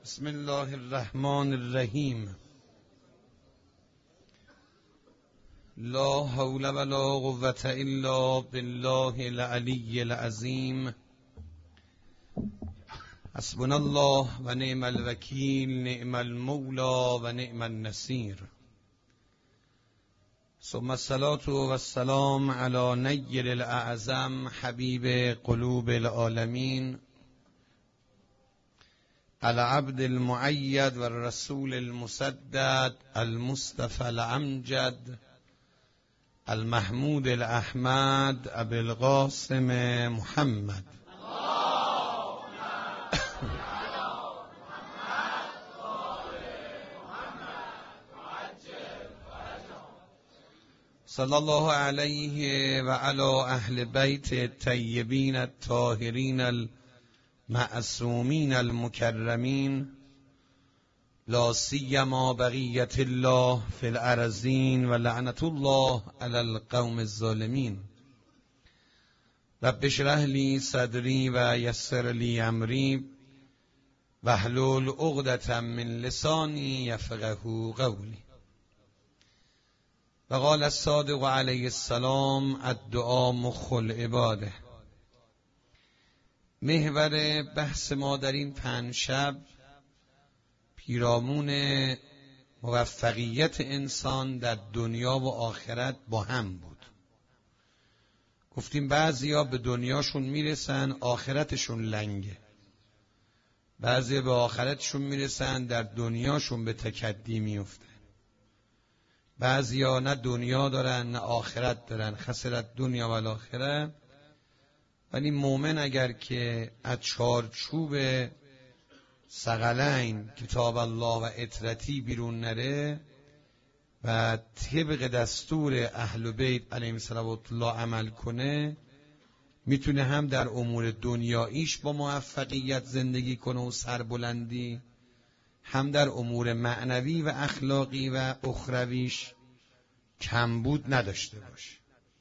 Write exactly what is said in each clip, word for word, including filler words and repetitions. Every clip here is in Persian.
بسم الله الرحمن الرحیم. لا حول ولا قوة الا بالله العلی العظیم. حسبنا الله و نعم الوکیل، نعم المولا و نعم النصیر. ثم الصلاة و السلام علی نیر الاعظم حبیب قلوب العالمین، العبد المؤید و الرسول المسدد، المصطفى الامجد، المحمود الاحمد، ابی القاسم محمد. صلی الله علیه و علی اهل بیت الطیبین الطاهرین المعصومین المکرمین، لا سیما بقیة الله فی الارضین و لعنة الله علی القوم الظالمین. رب اشرح لی صدری و یسر لی امری واحلل عقدة من لسانی یفقهوا قولی. و قال الصادق علیه السلام الدعاء مخ العباده. محور بحث ما در این پنج شب پیرامون موفقیت انسان در دنیا و آخرت با هم بود. گفتیم بعضیا به دنیاشون میرسن، آخرتشون لنگه. بعضیا به آخرتشون میرسن، در دنیاشون به تکدی میفتن. بعضیا نه دنیا دارن نه آخرت دارن، خسرت دنیا و آخرت. ولی مومن اگر که از چارچوب ثقلین کتاب الله و اطرتی بیرون نره و طبق دستور اهل بیت علیهم صلوات الله عمل کنه، میتونه هم در امور دنیاییش با موفقیت زندگی کنه و سربلندی، هم در امور معنوی و اخلاقی و اخرویش کمبود نداشته باشه.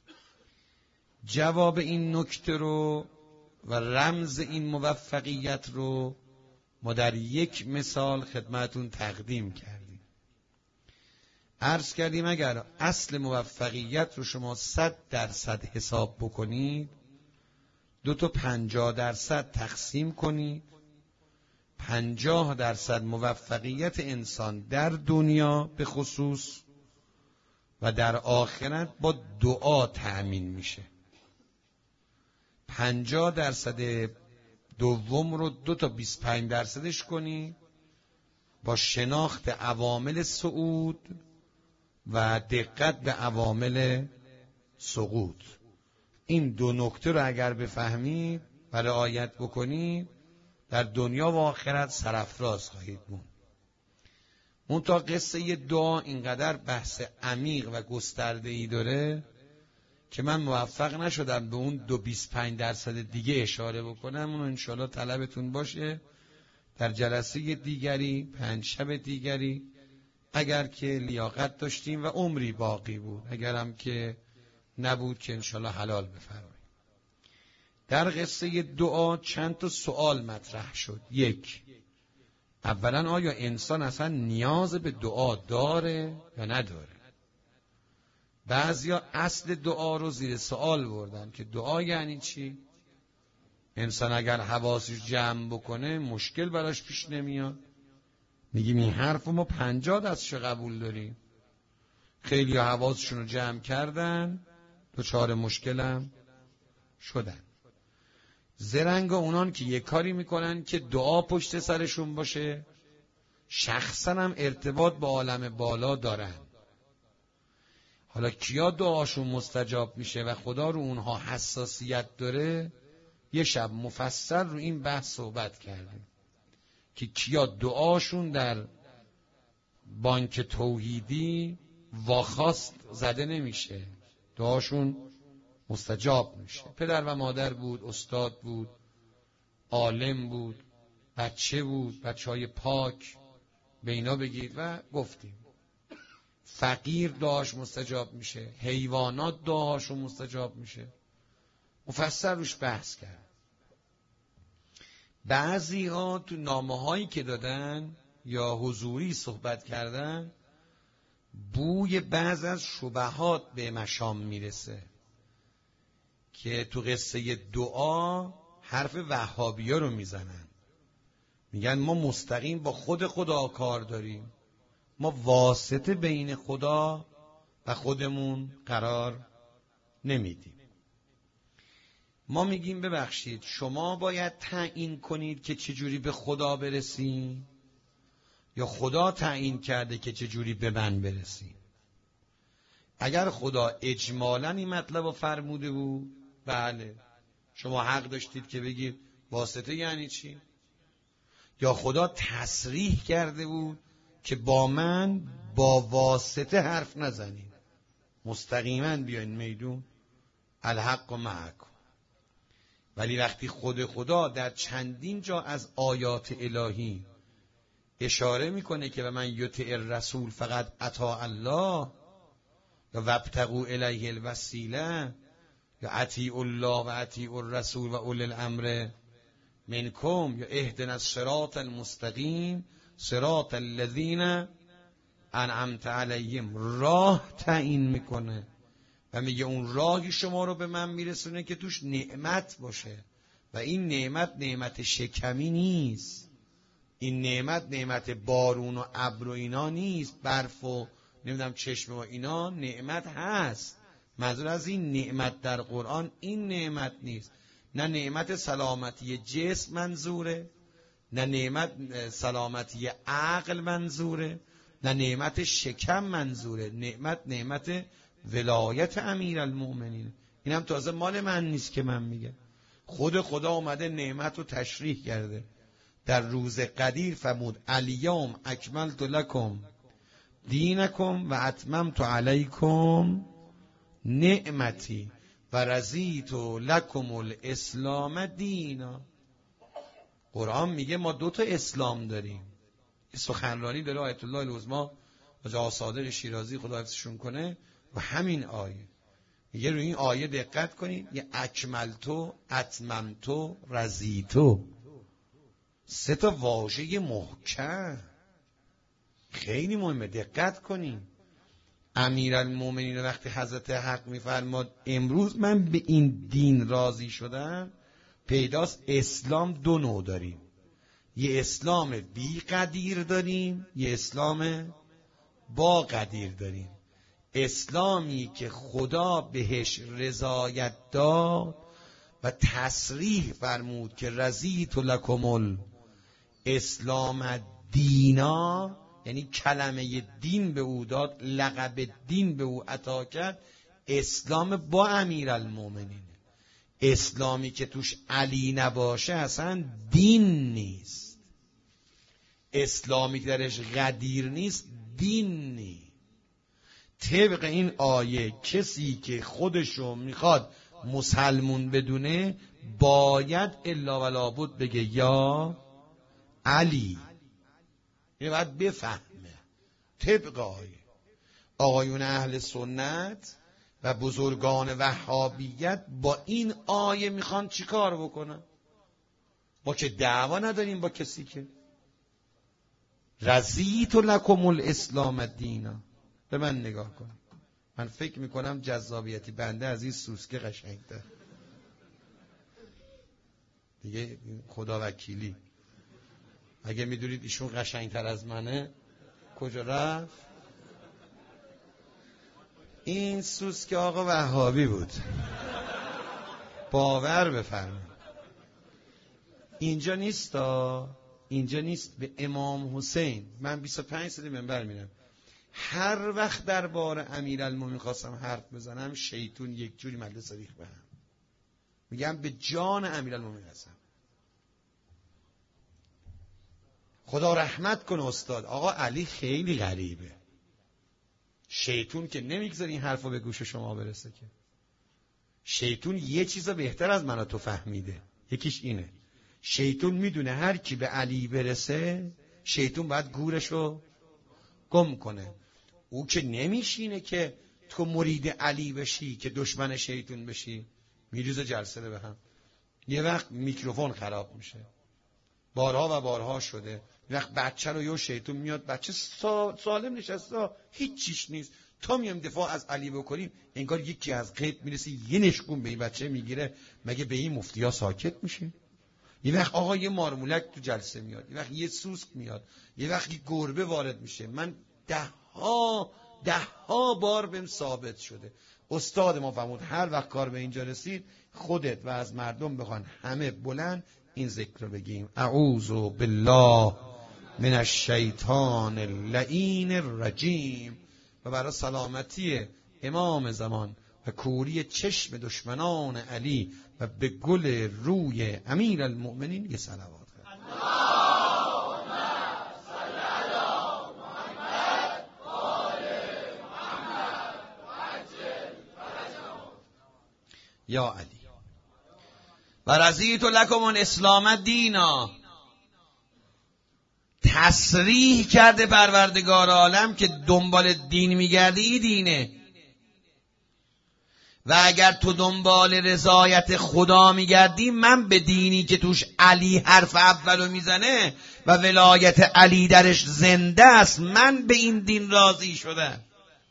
جواب این نکته رو و رمز این موفقیت رو ما در یک مثال خدمتون تقدیم کردیم. عرض کردیم اگر اصل موفقیت رو شما صد درصد حساب بکنید، دو تا پنجاه درصد تقسیم کنید، پنجاه درصد موفقیت انسان در دنیا به خصوص و در آخرت با دعا تأمین میشه. پنجاه درصد دوم رو دو تا بیست و پنج درصدش کنی با شناخت عوامل صعود و دقت به عوامل سقوط. این دو نکته رو اگر بفهمید و رعایت بکنید، در دنیا و آخرت سرافراز خواهید بود. اون تا قصه دعا اینقدر بحث عمیق و گسترده‌ای داره که من موفق نشدم به اون دو بیست و پنج درصد دیگه اشاره بکنم. اون انشالله طلبتون باشه در جلسه دیگری، پنج شب دیگری، اگر که لیاقت داشتیم و عمری باقی بود، اگرم که نبود که انشالله حلال بفرمایید. در قصه دعا چند تا سوال مطرح شد. یک، اولا آیا انسان اصلا نیاز به دعا داره یا نداره؟ بعضیا اصل دعا رو زیر سوال بردن که دعا یعنی چی؟ انسان اگر حواسش جمع بکنه مشکل براش پیش نمیاد. میگیم این حرف ما پنجاه دستش قبول داریم. خیلی حواسشون رو جمع کردن، دچار مشکلم شدن. زرنگ اونان که یک کاری میکنن که دعا پشت سرشون باشه، شخصا هم ارتباط با عالم بالا دارن. حالا کیا دعاشون مستجاب میشه و خدا رو اونها حساسیت داره، یه شب مفصل رو این بحث صحبت کردیم که کیا دعاشون در بانک توحیدی واخواست زده نمیشه، دعاشون مستجاب میشه. پدر و مادر بود، استاد بود، عالم بود، بچه بود، بچه های پاک، به اینا بگید و گفتیم. فقیر دعاش مستجاب میشه، حیوانات دعاشون مستجاب میشه. مفصل روش بحث کرد. بعضی ها تو نامه هایی که دادن یا حضوری صحبت کردن بوی بعض از شبهات به مشام میرسه که تو قصه دعا حرف وهابیا رو میزنن، میگن ما مستقیم با خود خدا کار داریم، ما واسطه بین خدا و خودمون قرار نمیدیم. ما میگیم ببخشید شما باید تعیین کنید که چجوری به خدا برسیم یا خدا تعیین کرده که چجوری به من برسیم؟ اگر خدا اجمالاً این مطلب رو فرموده بود، بله شما حق داشتید که بگید واسطه یعنی چی؟ یا خدا تصریح کرده بود که با من با واسطه حرف نزنید، مستقیما بیاین میدون، الحق معکم. ولی وقتی خود خدا در چندین جا از آیات الهی اشاره میکنه که به من یطع الرسول فقط اطاع الله یا وابتغوا الیه الوسیله یا اطیعوا الله و اطیعوا الرسول و اولی الامر منکم یا اهدنا الصراط المستقیم صراط الذین انعمت علیهم، راه تعیین میکنه و میگه اون راهی شما رو به من میرسونه که توش نعمت باشه و این نعمت نعمت شکمی نیست، این نعمت نعمت بارون و ابر و اینا نیست، برف و نمیدونم چشمه و اینا نعمت هست. منظور از این نعمت در قرآن این نعمت نیست، نه نعمت سلامتی جسم منظوره، نه نعمت سلامتی عقل منظوره، نه نعمت شکم منظوره، نعمت نعمت ولایت امیرالمؤمنین. اینم تازه مال من نیست که من میگم، خود خدا اومده نعمت رو تشریح کرده. در روز قدیر فرمود الیوم اکملت لکم دینکم و اتممت علیکم نعمتی و رضیت لکم الاسلام دینا. قرآن میگه ما دو تا اسلام داریم. سخنرانی داره آیت الله العظمی حاج صادق شیرازی خدا حفظشون کنه و همین آیه میگه روی این آیه دقت کنید، یه اکملتو اتممتو رضیتو، سه تا واژه محکم خیلی مهمه، دقت کنید. امیرالمومنین وقتی حضرت حق میفرماد امروز من به این دین راضی شدم، پیداست اسلام دو نوع داریم، یه اسلام بی قدیر داریم، یه اسلام با قدیر داریم. اسلامی که خدا بهش رضایت داد و تصریح فرمود که رضیت لکم الاسلام دینا، یعنی کلمه دین به او داد، لقب دین به او عطا کرد، اسلام با امیرالمومنین. اسلامی که توش علی نباشه اصلا دین نیست، اسلامی که درش قدیر نیست دین نیست. طبق این آیه کسی که خودشو میخواد مسلمون بدونه باید الا ولا بد بگه یا علی، یه باید بفهمه. طبق آیه آقایون اهل سنت و بزرگان وهابیت با این آیه میخوان چی کار بکنن؟ ما که دعوا نداریم با کسی که رضیت لکم الاسلام دینا. به من نگاه کن، من فکر میکنم جذابیتی بنده از این سوسکه قشنگ‌تر دیگه، خدا وکیلی. اگه میدونید ایشون قشنگتر از منه کجا رفت؟ این سوسکه آقا وهابی بود، باور بفرمایید. اینجا نیست، اینجا نیست. به امام حسین من بیست و پنج سال منبر میرم، هر وقت درباره امیرالمومنین خواستم حرف بزنم شیطون یک جوری مجلس ریخت بهم. میگم به جان امیرالمومنین هستم، خدا رحمت کنه استاد. آقا علی خیلی غریبه، شیطون که نمیگذاره این حرفو به گوش شما برسه که. شیطون یه چیزا بهتر از من و تو فهمیده، یکیش اینه، شیطون میدونه هر کی به علی برسه شیطون باید گورشو گم کنه. او که نمیشینه که تو مرید علی بشی که دشمن شیطون بشی، میریزه جلسه به هم. یه وقت میکروفون خراب میشه، بارها و بارها شده. وقت بچه رو یه شیطون میاد، بچه سالم نشسته، هیچ چیش نیست، تا میام دفاع از علی بکنیم انگار یکی از غیب میرسه یه نشکون به این بچه میگیره. مگه به این مفتیا ساکت میشه؟ یه وقت آقا یه مارمولک تو جلسه میاد، یه وقت یه سوسک میاد، یه وقت یه گربه وارد میشه. من ده ها ده ها بار بهم ثابت شده. استاد ما فرمود هر وقت کار به اینجا رسید خودت و از مردم بخوان همه بلند این ذکر رو بگیم: اعوذ بالله من الشیطان اللعین الرجیم. و برای سلامتی امام زمان و کوری چشم دشمنان علی و به گل روی امیر المؤمنین یه صلوات کرد. اللهم صل علی محمد و آل محمد و عجل فرجهم. یا علی و رضیت لکم الاسلام دینا. تصریح کرده پروردگار عالم که دنبال دین میگردی دینه، و اگر تو دنبال رضایت خدا میگردی من به دینی که توش علی حرف اولو میزنه و ولایت علی درش زنده است، من به این دین راضی شدم.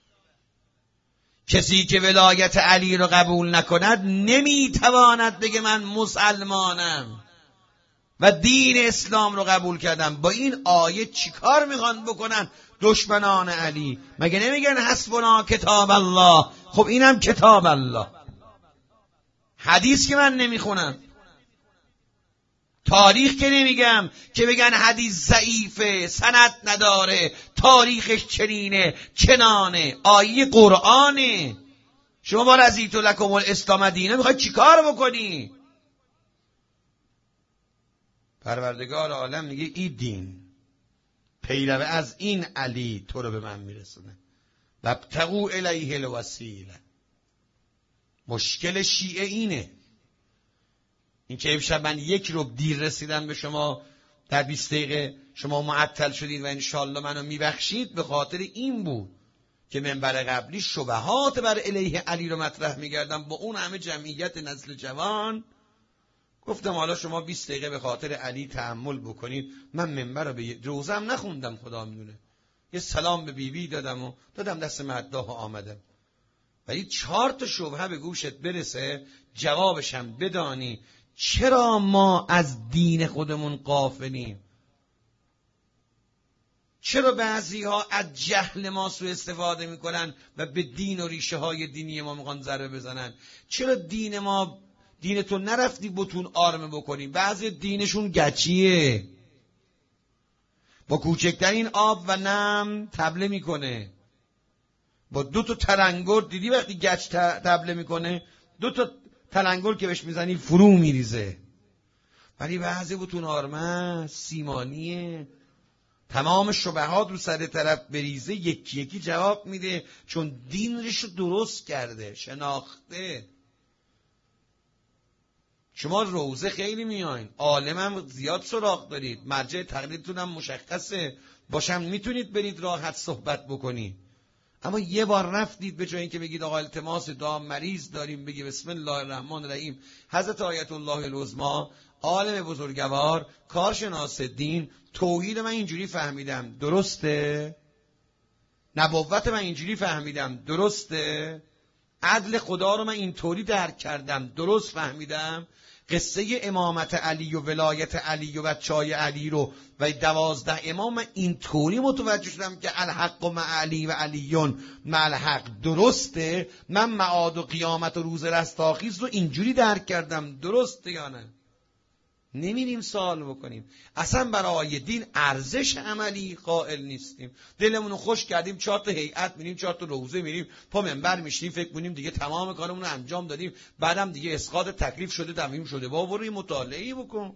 کسی که ولایت علی رو قبول نکند نمیتواند بگه من مسلمانم و دین اسلام رو قبول کردم. با این آیه چیکار میخوان بکنن دشمنان علی؟ مگه نمیگن حسبنا کتاب الله؟ خب اینم کتاب الله. حدیث که من نمیخونم، تاریخ که نمیگم که بگن حدیث ضعیفه، سند نداره، تاریخش چنینه چنانه، آیه قرآنه. شما با رضیت لکم الاسلام دینا میخوای چیکار بکنی؟ پروردگار عالم میگه این دین پیروه از این علی تو رو به من میرسونه. وابتغوا الیه الوسیله. مشکل شیعه اینه، این که امشب من یک رو دیر رسیدم به شما، در بیست دقیقه شما معطل شدید و انشالله منو میبخشید، به خاطر این بود که منبر قبلی شبهات بر الیه علی رو مطرح میگردم با اون همه جمعیت نسل جوان. گفتم حالا شما بیست دقیقه به خاطر علی تحمل بکنید. من منبر رو به روزم نخوندم، خدا میدونه، یه سلام به بیبی بی دادم و دادم دست مداح و آمدم. ولی چهار تا شبهه به گوشت برسه جوابشم بدانی چرا ما از دین خودمون غافلیم، چرا بعضی ها از جهل ما سوء استفاده میکنن و به دین و ریشه های دینی ما میخوان ضربه بزنن، چرا دین ما، دین تو نرفتی بتون آرمه بکنی، بعضی دینشون گچیه، با کوچکترین آب و نم تبله میکنه، با دو تا تلنگر، دیدی وقتی گچ تبله میکنه دو تا تلنگر که بهش میزنی فرو میریزه. ولی بعضی بتون آرمه سیمانیه، تمام شبهات رو سر طرف بریزه یکی یکی جواب میده، چون دینش رو درست کرده، شناخته. شما روزه خیلی میاین، عالمم زیاد سراغ دارید، مرجع تقلیدتون هم مشخصه، باشم میتونید برید راحت صحبت بکنید. اما یه بار رفتید به جای اینکه بگید آقا التماس دعا مریض داریم، بگی بسم الله الرحمن الرحیم، حضرت آیت الله العظمی عالم بزرگوار کارشناس دین، توحید من اینجوری فهمیدم درسته، نبوت من اینجوری فهمیدم درسته، عدل خدا رو من اینطوری درک کردم درست فهمیدم، قصه امامت علی و ولایت علی و بچهای علی رو و دوازده امام من اینطوری متوجه شدم که الحق و مع علی و علیون مع الحق درسته، من معاد و قیامت و روز رستاخیز رو اینجوری درک کردم درسته یا نه؟ نمیریم سوال بکنیم، اصلا برای دین ارزش عملی قائل نیستیم، دلمون رو خوش کردیم، چهار تا هیئت میریم، چهار تا روزه میریم، پا منبر میشیم، فکر کنیم دیگه تمام کارمون رو انجام دادیم، بعدم دیگه اسقاط تکلیف شده، تمیم شده. با برو مطالعه بکن.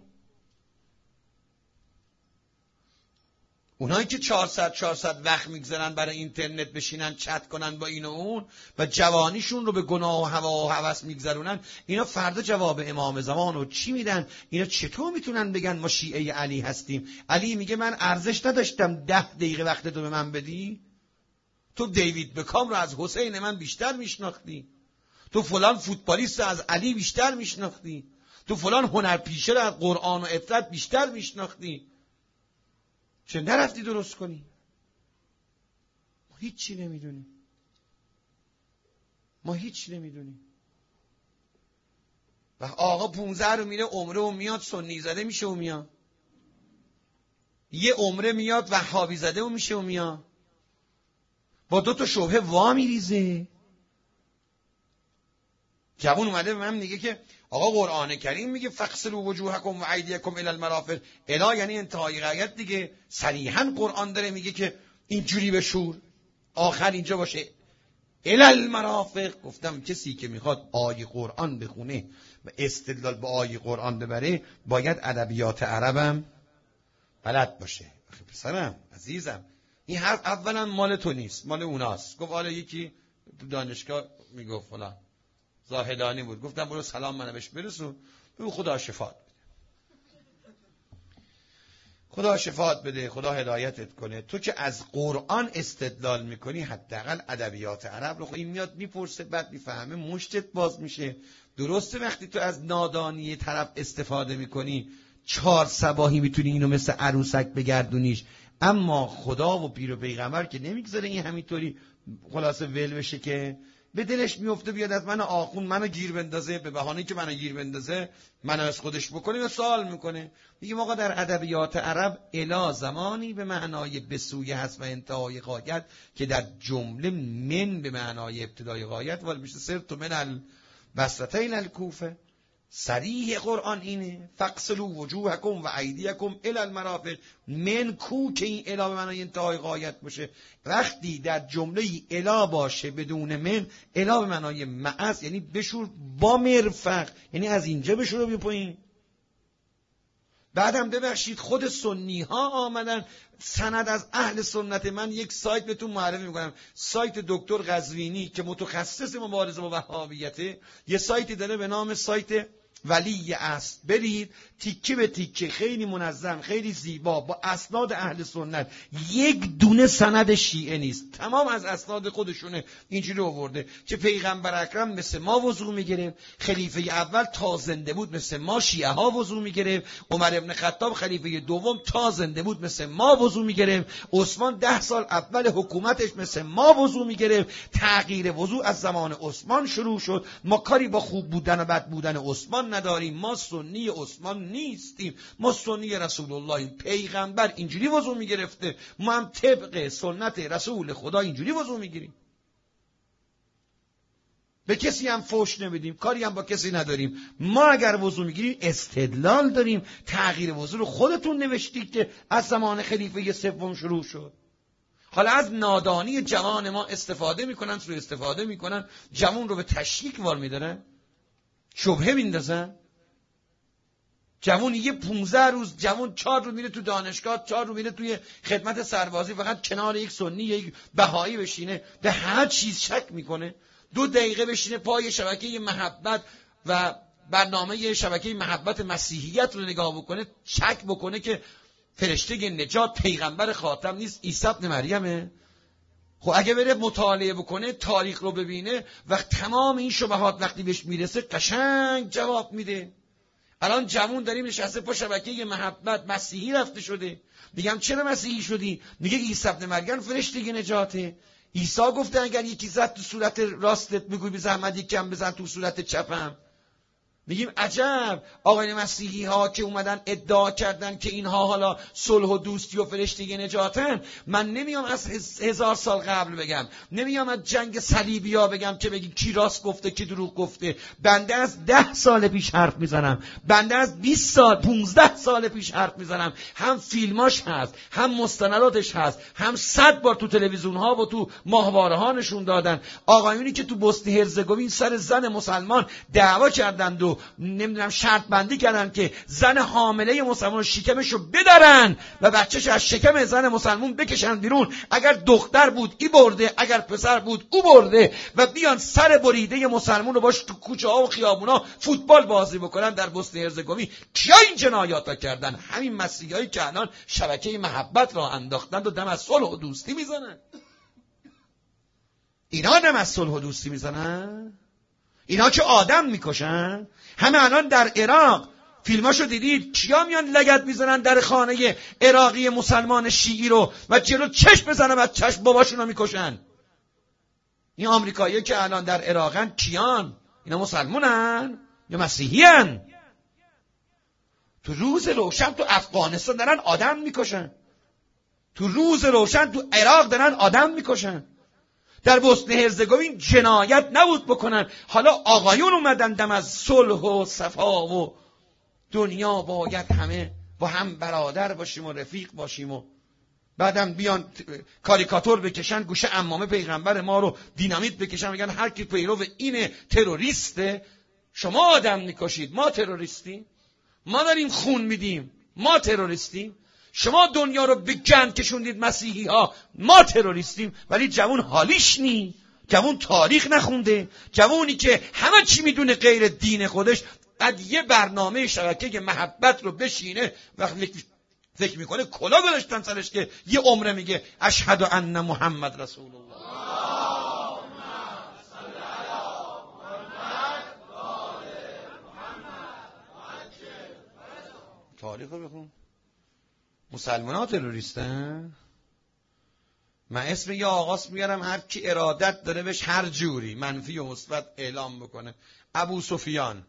اونایی که چهارصد چهارصد وقت میگذارن برای اینترنت بشینن چت کنن با این و اون و جوانیشون رو به گناه و هوا و هوس میگذرونن، اینا فردا جواب امام زمان رو چی میدن؟ اینا چطور میتونن بگن ما شیعه علی هستیم؟ علی میگه من ارزش نداشتم ده دقیقه وقت تو به من بدی؟ تو دیوید بکام رو از حسین من بیشتر میشناختی، تو فلان فوتبالیست رو از علی بیشتر میشناختی، تو فلان هنرپیشه رو از قرآن و عفت بیشتر میشناختی، چه نرفتی درست کنی؟ ما هیچی نمیدونیم، ما هیچی نمیدونیم. و آقا پونزده رو میره عمره و میاد سنی زده میشه و میاد، یه عمره میاد وهابی زده و میشه و میاد، با دو تا شبهه وا میریزه. جوون اومده به من میگه که آقا قرآن کریم میگه فغسلوا وجوهکم و ایدیکم الی المرافق، الی یعنی انتهای غایت دیگه، صریحا قرآن داره میگه که اینجوری بشور، آخر اینجا باشه الی المرافق. گفتم کسی که میخواد آیه قرآن بخونه و استدلال به آیه قرآن ببره باید ادبیات عربم بلد باشه. پسرم عزیزم این حرف اولا مال تو نیست، مال اوناست. گفت حالا یکی تو دانشگاه میگفت فلان زاهدانی بود، گفتم برو سلام منو بهش برسون، بگو خدا شفاعت بده، خدا شفاعت بده، خدا هدایتت کنه. تو که از قرآن استدلال میکنی حداقل ادبیات عرب رو. این میاد میپرسه بعد میفهمه مشتت باز میشه. درسته وقتی تو از نادانی طرف استفاده میکنی چهار صباحی میتونی اینو مثل عروسک بگردونیش، اما خدا و پیر و پیغمبر که نمیگذاره این همینطوری خلاصه ول بشه، که به دلش میفته بیاد از من آخون منو گیر بندازه، به بهانه‌ای که منو گیر بندازه منو از خودش بکنه و سوال میکنه. میگه آقا در ادبیات عرب الا زمانی به معنای به سوی هست و انتهای غایت که در جمله من به معنای ابتدای غایت ولی میشه سرت من البصرتین الکوفه. صریح قرآن اینه فغسلوا وجوهکم و ایدیکم الی المرافق، من کو که این الی به معنای انتهای غایت باشه. وقتی در جمله الی باشه بدون من، الی به معنای معز یعنی بشور با مرفق، یعنی از اینجا بشور و بیا پایین. بعدم ببخشید خود سنی ها آمدن سند از اهل سنت. من یک سایت بهتون معرفی میکنم، سایت دکتر قزوینی که متخصص مبارزه با وهابیته، یه سایتی داره به نام سایت ولی است. برید تیکه به تیکه خیلی منظم خیلی زیبا با اسناد اهل سنت، یک دونه سند شیعه نیست، تمام از اسناد خودشونه اینجوری آورده که پیغمبر اکرم مثل ما وضو میگرفت، خلیفه اول تا زنده بود مثل ما شیعه ها وضو میگرفت، عمر ابن خطاب خلیفه دوم تا زنده بود مثل ما وضو میگرفت، عثمان ده سال اول حکومتش مثل ما وضو میگرفت. تغییر وضو از زمان عثمان شروع شد. ما کاری با خوب بودن و بد بودن عثمان نداریم، ما سنی عثمان نیستیم، ما سنی رسول الله. پیغمبر اینجوری وضو میگرفته، ما هم طبق سنت رسول خدا اینجوری وضو میگیریم. به کسی هم فوش نمیدیم، کاری هم با کسی نداریم. ما اگر وضو میگیریم استدلال داریم. تغییر وضو رو خودتون نوشتید که از زمان خلیفه سوم شروع شد. حالا از نادانی جوان ما استفاده میکنن، سوء استفاده میکنن، جوان رو به تشکیک وار میدارن، شبهه میندازن. جوان یه پونزده روز جوان چهار رو میره تو دانشگاه، چهار رو میره توی خدمت سربازی، فقط کنار یک سنی یک بهایی بشینه به هر چیز شک میکنه. دو دقیقه بشینه پای شبکه محبت و برنامه شبکه محبت مسیحیت رو نگاه بکنه، شک بکنه که فرشته نجات پیغمبر خاتم نیست، عیسی ابن مریمه. خب اگه بره مطالعه بکنه، تاریخ رو ببینه و تمام این شبهات وقتی بهش میرسه قشنگ جواب میده. الان جوون داریم نشسته پا شبکه محبت مسیحی رفته شده. میگم چرا مسیحی شدی؟ میگه عیسی ابن مریم فرشته نجاته. عیسی گفته اگر یکی زد تو صورت راستت میگوی بی زحمت یکم بزن تو صورت چپم. میگیم عجب، آقای مسیحی ها که اومدن ادعا کردن که اینها حالا صلح و دوستی و فرشته نجاتن. من نمیام از هزار سال قبل بگم، نمیام از جنگ صلیبی ها بگم که بگی کی راست گفته کی دروغ گفته. بنده از ده سال پیش حرف میزنم، بنده از بیست سال پونزده سال پیش حرف میزنم. هم فیلماش هست، هم مستنداتش هست، هم صد بار تو تلویزیون ها و تو ماهواره ها نشون دادن. آقایونی که تو بوسنی هرزگوین سر زن مسلمان دعوا کردند و نمیدونم شرط بندی کردن که زن حامله مسلمان شکمشو بدارن و بچهش از شکم زن مسلمان بکشن بیرون. اگر دختر بود ای برده، اگر پسر بود او برده، و بیان سر بریده مسلمان رو باش تو کوچه ها و خیابونا فوتبال بازی بکنن در بوسنی هرزگوین. کیا این جنایاتا کردن؟ همین مسیحیایی که الان شبکه محبت را انداختند و دم از صلح و دوستی میزنن. اینا دم از صلح و دوستی میزنن. اینا که آدم میکشن. همه الان در عراق فیلماشو دیدید، کیا میان لگد میزنن در خانه عراقی مسلمان شیعی رو و جلو چشم بزنن و چشم باباشون رو میکشن. این آمریکایی‌ها که الان در عراقن کیان؟ اینا مسلمانن یا مسیحیان؟ تو روز روشن تو افغانستان دارن آدم میکشن، تو روز روشن تو عراق دارن آدم میکشن. در بوسنه هرزگوین جنایت نبود بکنن، حالا آقایون اومدن دم از صلح و صفا و دنیا باید همه با هم برادر باشیم و رفیق باشیم و بعدم بیان کاریکاتور بکشن گوشه عمامه پیغمبر ما رو دینامیت بکشن بگن هر کی پیرو اینه تروریسته. شما آدم میکشید، ما تروریستیم؟ ما داریم خون میدیم، ما تروریستیم؟ شما دنیا رو به گند کشوندید مسیحی ها، ما تروریستیم؟ ولی جوون حالیش نی، جوون تاریخ نخونده، جوونی که همه چی میدونه غیر دین خودش، بعد یه برنامه شبکه محبت رو بشینه وقتی فکر میکنه کلا گذاشتن سرش که یه عمره میگه اشهد ان محمد رسول الله. تاریخ رو بخون. مسلمان ها تروریستن؟ من اسم یه آقاست میارم هر کی ارادت داره بهش هر جوری منفی و مثبت اعلام بکنه. ابو سفیان.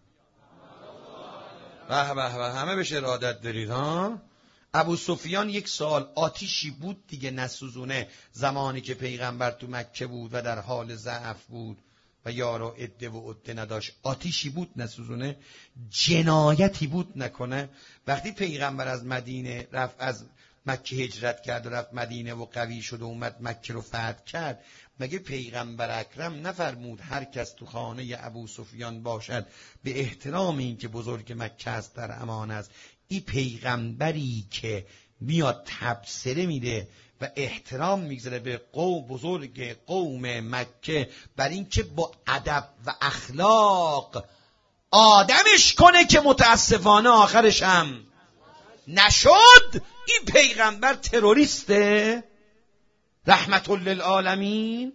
به به به، همه بهش ارادت دارید ها. ابو سفیان یک سال آتیشی بود دیگه نسوزونه، زمانی که پیغمبر تو مکه بود و در حال ضعف بود و یارو عده و عده نداشت، آتیشی بود نسوزونه، جنایتی بود نکنه. وقتی پیغمبر از مدینه رفت، از مکه هجرت کرد و رفت مدینه و قوی شد و اومد مکه رو فتح کرد، مگه پیغمبر اکرم نفرمود هر کس تو خانه ابو سفیان باشد به احترام این که بزرگ مکه است در امان است؟ این پیغمبری که میاد تبصره میده و احترام میگذاره به قوم بزرگ قوم مکه بر این که با ادب و اخلاق آدمش کنه که متاسفانه آخرش هم نشد، این پیغمبر تروریسته رحمت للعالمین؟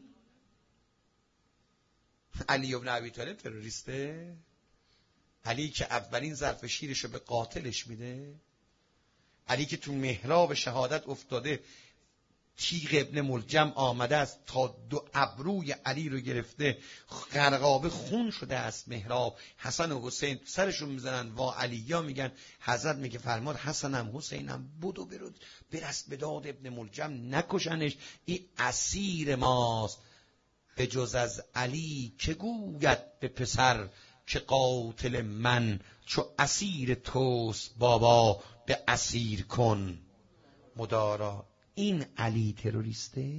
علی ابن ابی طالب تروریسته؟ علی که اولین ظرف شیرشو به قاتلش میده، علی که تو محراب شهادت افتاده تیغ ابن ملجم آمده است تا دو ابروی علی رو گرفته، غرقاب خون شده است محراب، حسن و حسین سرشون میزنن وا علیا، میگن حضرت میگه فرماد حسنم حسینم بدو برود برست به داد ابن ملجم نکشنش، این اسیر ماست. به جز از علی که گوید به پسر که قاتل من چو اسیر توست بابا به اسیر کن مدارا. این علی تروریسته؟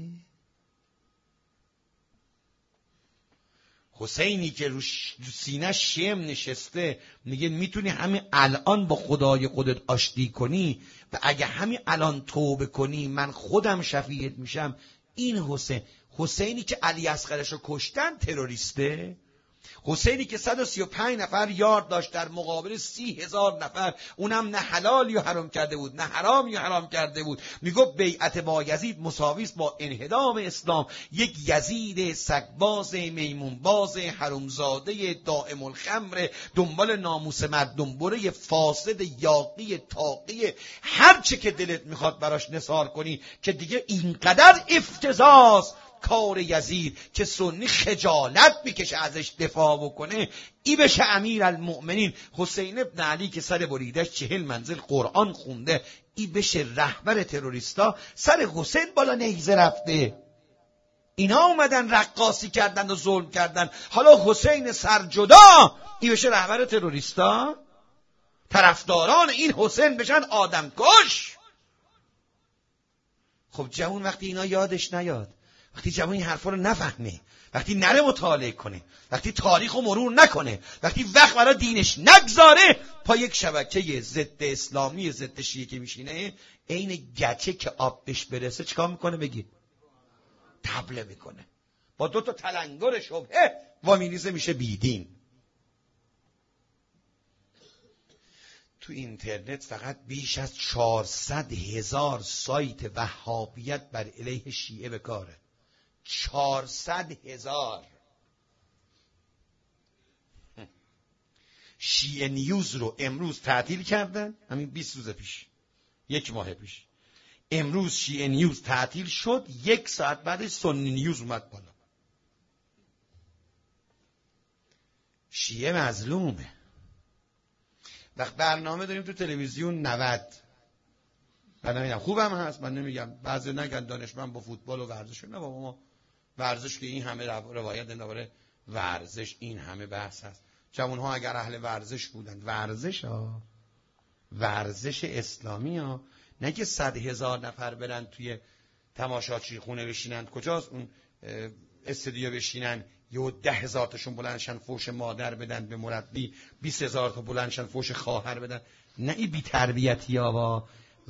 حسینی که رو سینه شم نشسته میگه میتونی همین الان با خدای خودت آشتی کنی و اگه همین الان توبه کنی من خودم شفیعت میشم. این حسین، حسینی که علی اصغرش رو کشتن تروریسته؟ حسینی که صد و سی و پنج نفر یار داشت در مقابل سی هزار نفر، اونم نه حلالی و حرام کرده بود نه حرامی و حرام کرده بود، میگفت بیعت با یزید مساویست با انهدام اسلام. یک یزید سگباز میمونباز حرومزاده دائم الخمر دنبال ناموس مردم بره فاسد یاقی تاقی، هر چه که دلت میخواد براش نثار کنی که دیگه اینقدر افتضاحست کار یزید که سنی خجالت میکشه ازش دفاع بکنه. ای بشه امیر المؤمنین حسین ابن علی که سر بریدش چهل منزل قرآن خونده، ای بشه رهبر تروریستا سر حسین بالا نیزه رفته. اینا اومدن رقاصی کردن و ظلم کردن، حالا حسین سرجدا ای بشه رهبر تروریستا؟ طرفداران این حسین بشن آدم کش؟ خب جوون وقتی اینا یادش نیاد، وقتی جوان این حرفا رو نفهمه، وقتی نره مطالعه کنه، وقتی تاریخ رو مرور نکنه، وقتی وقت برای دینش نگذاره، پا یک شبکه ضد اسلامی ضد شیعه که میشینه، عین گچه که آب بهش برسه چیکار میکنه؟ بگی طبله میکنه، با دو تا تلنگر شبهه وامیریزه میشه بیدین. تو اینترنت فقط بیش از چهارصد هزار سایت وهابیت بر علیه شیعه بکاره. چهارصد هزار. شیعه نیوز رو امروز تعطیل کردن، همین بیست روز پیش، یک ماه پیش. امروز شیعه نیوز تعطیل شد، یک ساعت بعدش سنی نیوز اومد بالا. شیعه مظلومه. وقت برنامه داریم تو تلویزیون نود، من نمیگم خوبم هست، من نمیگم بعضی نگن دانشمند با فوتبال و ورزش، نه بابا، ما ورزش که این همه روایت درباره ورزش، این همه بحث هست. جوانها اگر اهل ورزش بودن، ورزش ها، ورزش اسلامی ها، نه که صد هزار نفر برن توی تماشاچی خونه بشینن، کجاست اون استودیو بشینن، یه ده هزار تاشون بلندشن فوش مادر بدن به مربی، بیست هزار تا بلندشن فوش خواهر بدن. نه این بی تربیتی ها.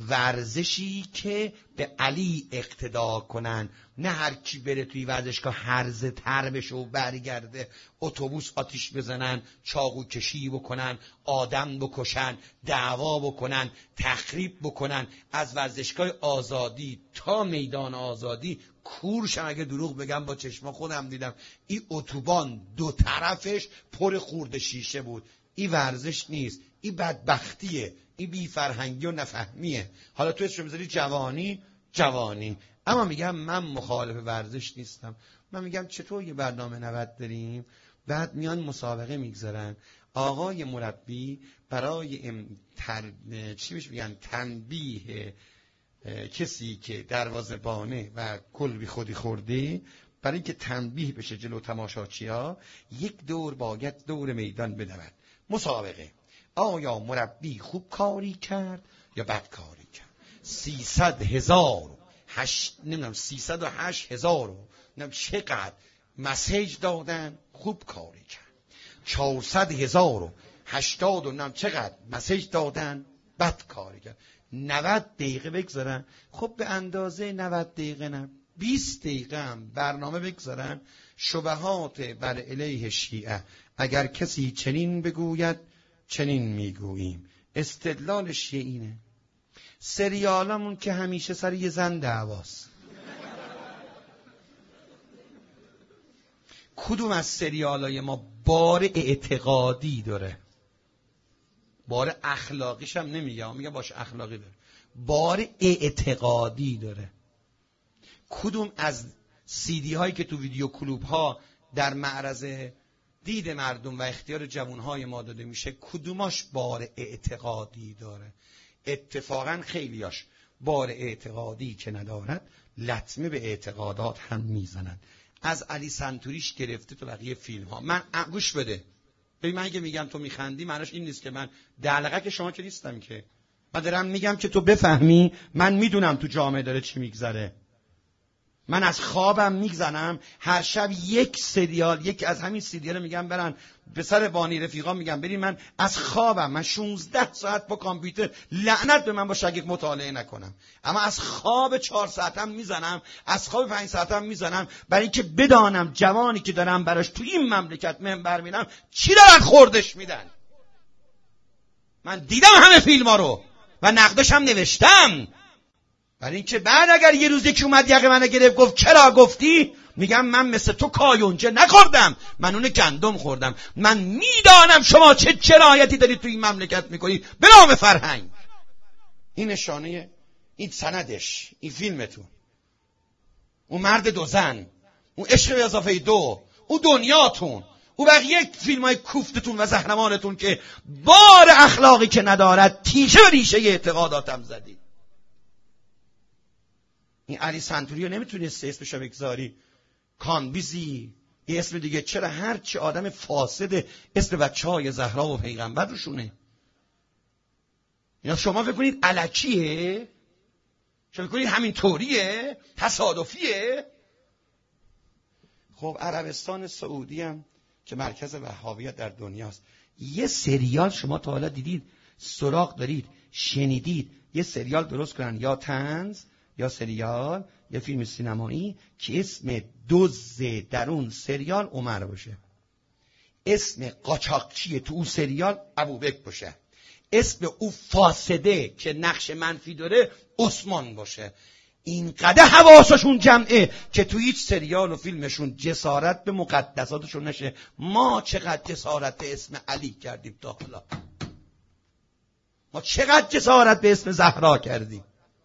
ورزشی که به علی اقتدا کنن، نه هر کی بره توی ورزشگاه هرزه تر بشه و برگرده، اتوبوس آتیش بزنن، چاقو کشی بکنن، آدم بکشن، دعوا بکنن، تخریب بکنن. از ورزشگاه آزادی تا میدان آزادی کورشم، اگه دروغ بگم با چشما خودم دیدم، این اتوبان دو طرفش پر خورده شیشه بود. این ورزش نیست، این بدبختیه، این بی فرهنگی و نفهمیه. حالا تو اسمش بذاری جوانی، جوانی. اما میگم من مخالف ورزش نیستم. من میگم چطور یه برنامه نود داریم، بعد میان مسابقه میگذارن، آقای مربی برای ام... تر... چی بهش میگن تنبیه کسی که دروازه‌بانه و کل بی خودی خورده، برای اینکه تنبیه بشه جلو تماشاچی‌ها، یک دور باید دور میدان بدود. مسابقه آیا مربی خوب کاری کرد یا بد کاری کرد؟ سیصد هزار هشت نمیدونم سیصد و هشت هزار نمیدونم چقدر مسیج دادن خوب کاری کرد، چهارصد هزار و هشتاد و نمیدونم چقدر مسیج دادن بد کاری کرد. نود دقیقه بگذارن، خب به اندازه نود دقیقه نه بیست دقیقه هم برنامه بگذارن، شبهات بر علیه شیعه اگر کسی چنین بگوید چنین میگوییم. استدلال شیعه اینه. سریالمون که همیشه سر یه زن دعواست. کدوم از سریالای ما بار اعتقادی داره؟ بار اخلاقیش هم نمیگم، میگم باشه اخلاقی داره، بار اعتقادی داره. کدوم از سیدی هایی که تو ویدیو کلوب ها در معرض دید مردم و اختیار جوانهای ما داده میشه، کدوماش بار اعتقادی داره؟ اتفاقا خیلیاش بار اعتقادی که ندارد، لطمه به اعتقادات هم میزنن. از علی سنتوریش گرفته تو بقیه فیلم ها. من گوش بده، ببین من اگه میگم تو میخندی معناش این نیست که من دلقه که شما که نیستم که، من دارم میگم که تو بفهمی من میدونم تو جامعه داره چی میگذره. من از خوابم میگذنم هر شب یک سریال، یک از همین سریال میگم برن به سر بانی رفیقا میگم بریم، من از خوابم من شانزده ساعت با کامپیوتر، لعنت به من باشه اگه مطالعه نکنم، اما از خواب چهار ساعتم میزنم، از خواب پنج ساعتم میزنم، برای اینکه بدانم جوانی که دارم براش تو این مملکت منبر میرم چی دارن خوردش میدن. من دیدم همه فیلم‌ها رو و نقدش هم نوشتم، برای اینکه بعد اگر یه روز یکی اومد یقه منو گرفت گفت چرا گفتی، میگم من مثل تو کایونجه نخوردم، من اون گندم خوردم. من میدانم شما چه جنایتی دارید تو این مملکت میکنید به نام فرهنگ. این نشانه، این سندش، این فیلمتون، اون مرد دو زن، اون عشق به اضافه دو، اون دنیاتون، اون بقیه فیلم های کوفتتون و زهرمانتون که بار اخلاقی که ندارد تیشه و ریشه اعتقاداتم زدید. این علی سنتوری رو نمیتونسته اسمشو بگذاری کانبیزی، یه اسم دیگه. چرا هر چی آدم فاسد اسم بچه های زهرا و پیغمبر روشونه؟ یا شما فکر کنید الکیه؟ شما فکر کنید همین طوریه؟ تصادفیه؟ خب عربستان سعودی هم که مرکز وهابیت در دنیاست، یه سریال شما تا حالا دیدید، سراغ دارید، شنیدید یه سریال درست کنن، یا طنز یا سریال یا فیلم سینمایی که اسم دزد در اون سریال عمر باشه، اسم قاچاقچی تو اون سریال ابوبکر باشه، اسم او فاسده که نقش منفی داره عثمان باشه. اینقدر حواسشون جمعه که تو هیچ سریال و فیلمشون جسارت به مقدساتشون نشه. ما چقدر جسارت به اسم علی کردیم تا حالا؟ ما چقدر جسارت به اسم زهرا کردیم؟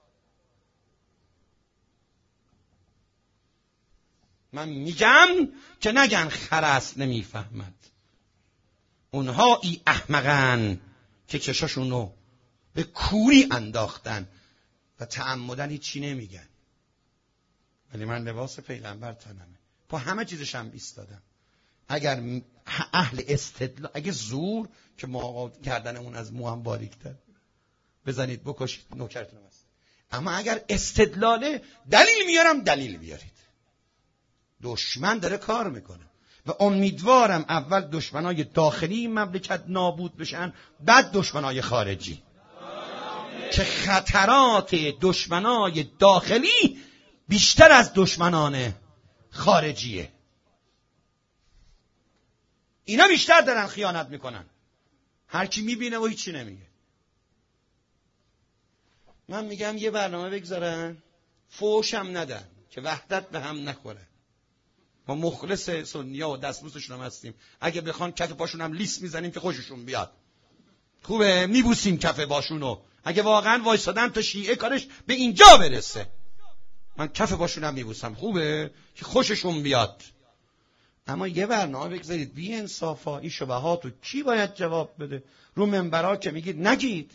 من میگم که نگن خرس نمیفهمد. اونها ای احمقن که چشاشونو به کوری انداختن و تعمدن هیچی نمیگن. ولی من لباس پیغمبر تنمه، با همه چیزش هم ایستادم. اگر اهل استدلال، اگه زور که ما کردن اون از مو هم باریک‌تر، بزنید بکشید نوکرتون هست. اما اگر استدلاله، دلیل میارم، دلیل بیارید. دشمن داره کار میکنه و امیدوارم اول دشمنای داخلی این مملکت نابود بشن، بعد دشمنای خارجی، که خطرات دشمنای داخلی بیشتر از دشمنان خارجیه. اینا بیشتر دارن خیانت میکنن، هر کی میبینه و هیچی نمیگه. من میگم یه برنامه بگذارن، فوش هم ندن که وحدت به هم نخوره. ما مخلص سنیا و دستبوسشون هم هستیم، اگه بخوان کف پاشون هم لیس میزنیم که خوششون بیاد. خوبه میبوسیم کف پاشونو، اگه واقعا وایسادن تا شیعه کارش به اینجا برسه، من کف پاشون هم میبوسم، خوبه که خوششون بیاد. اما یه برنامه بگذارید بی انصافا، این شبهاتو کی باید جواب بده؟ رو منبرها که میگید نگید،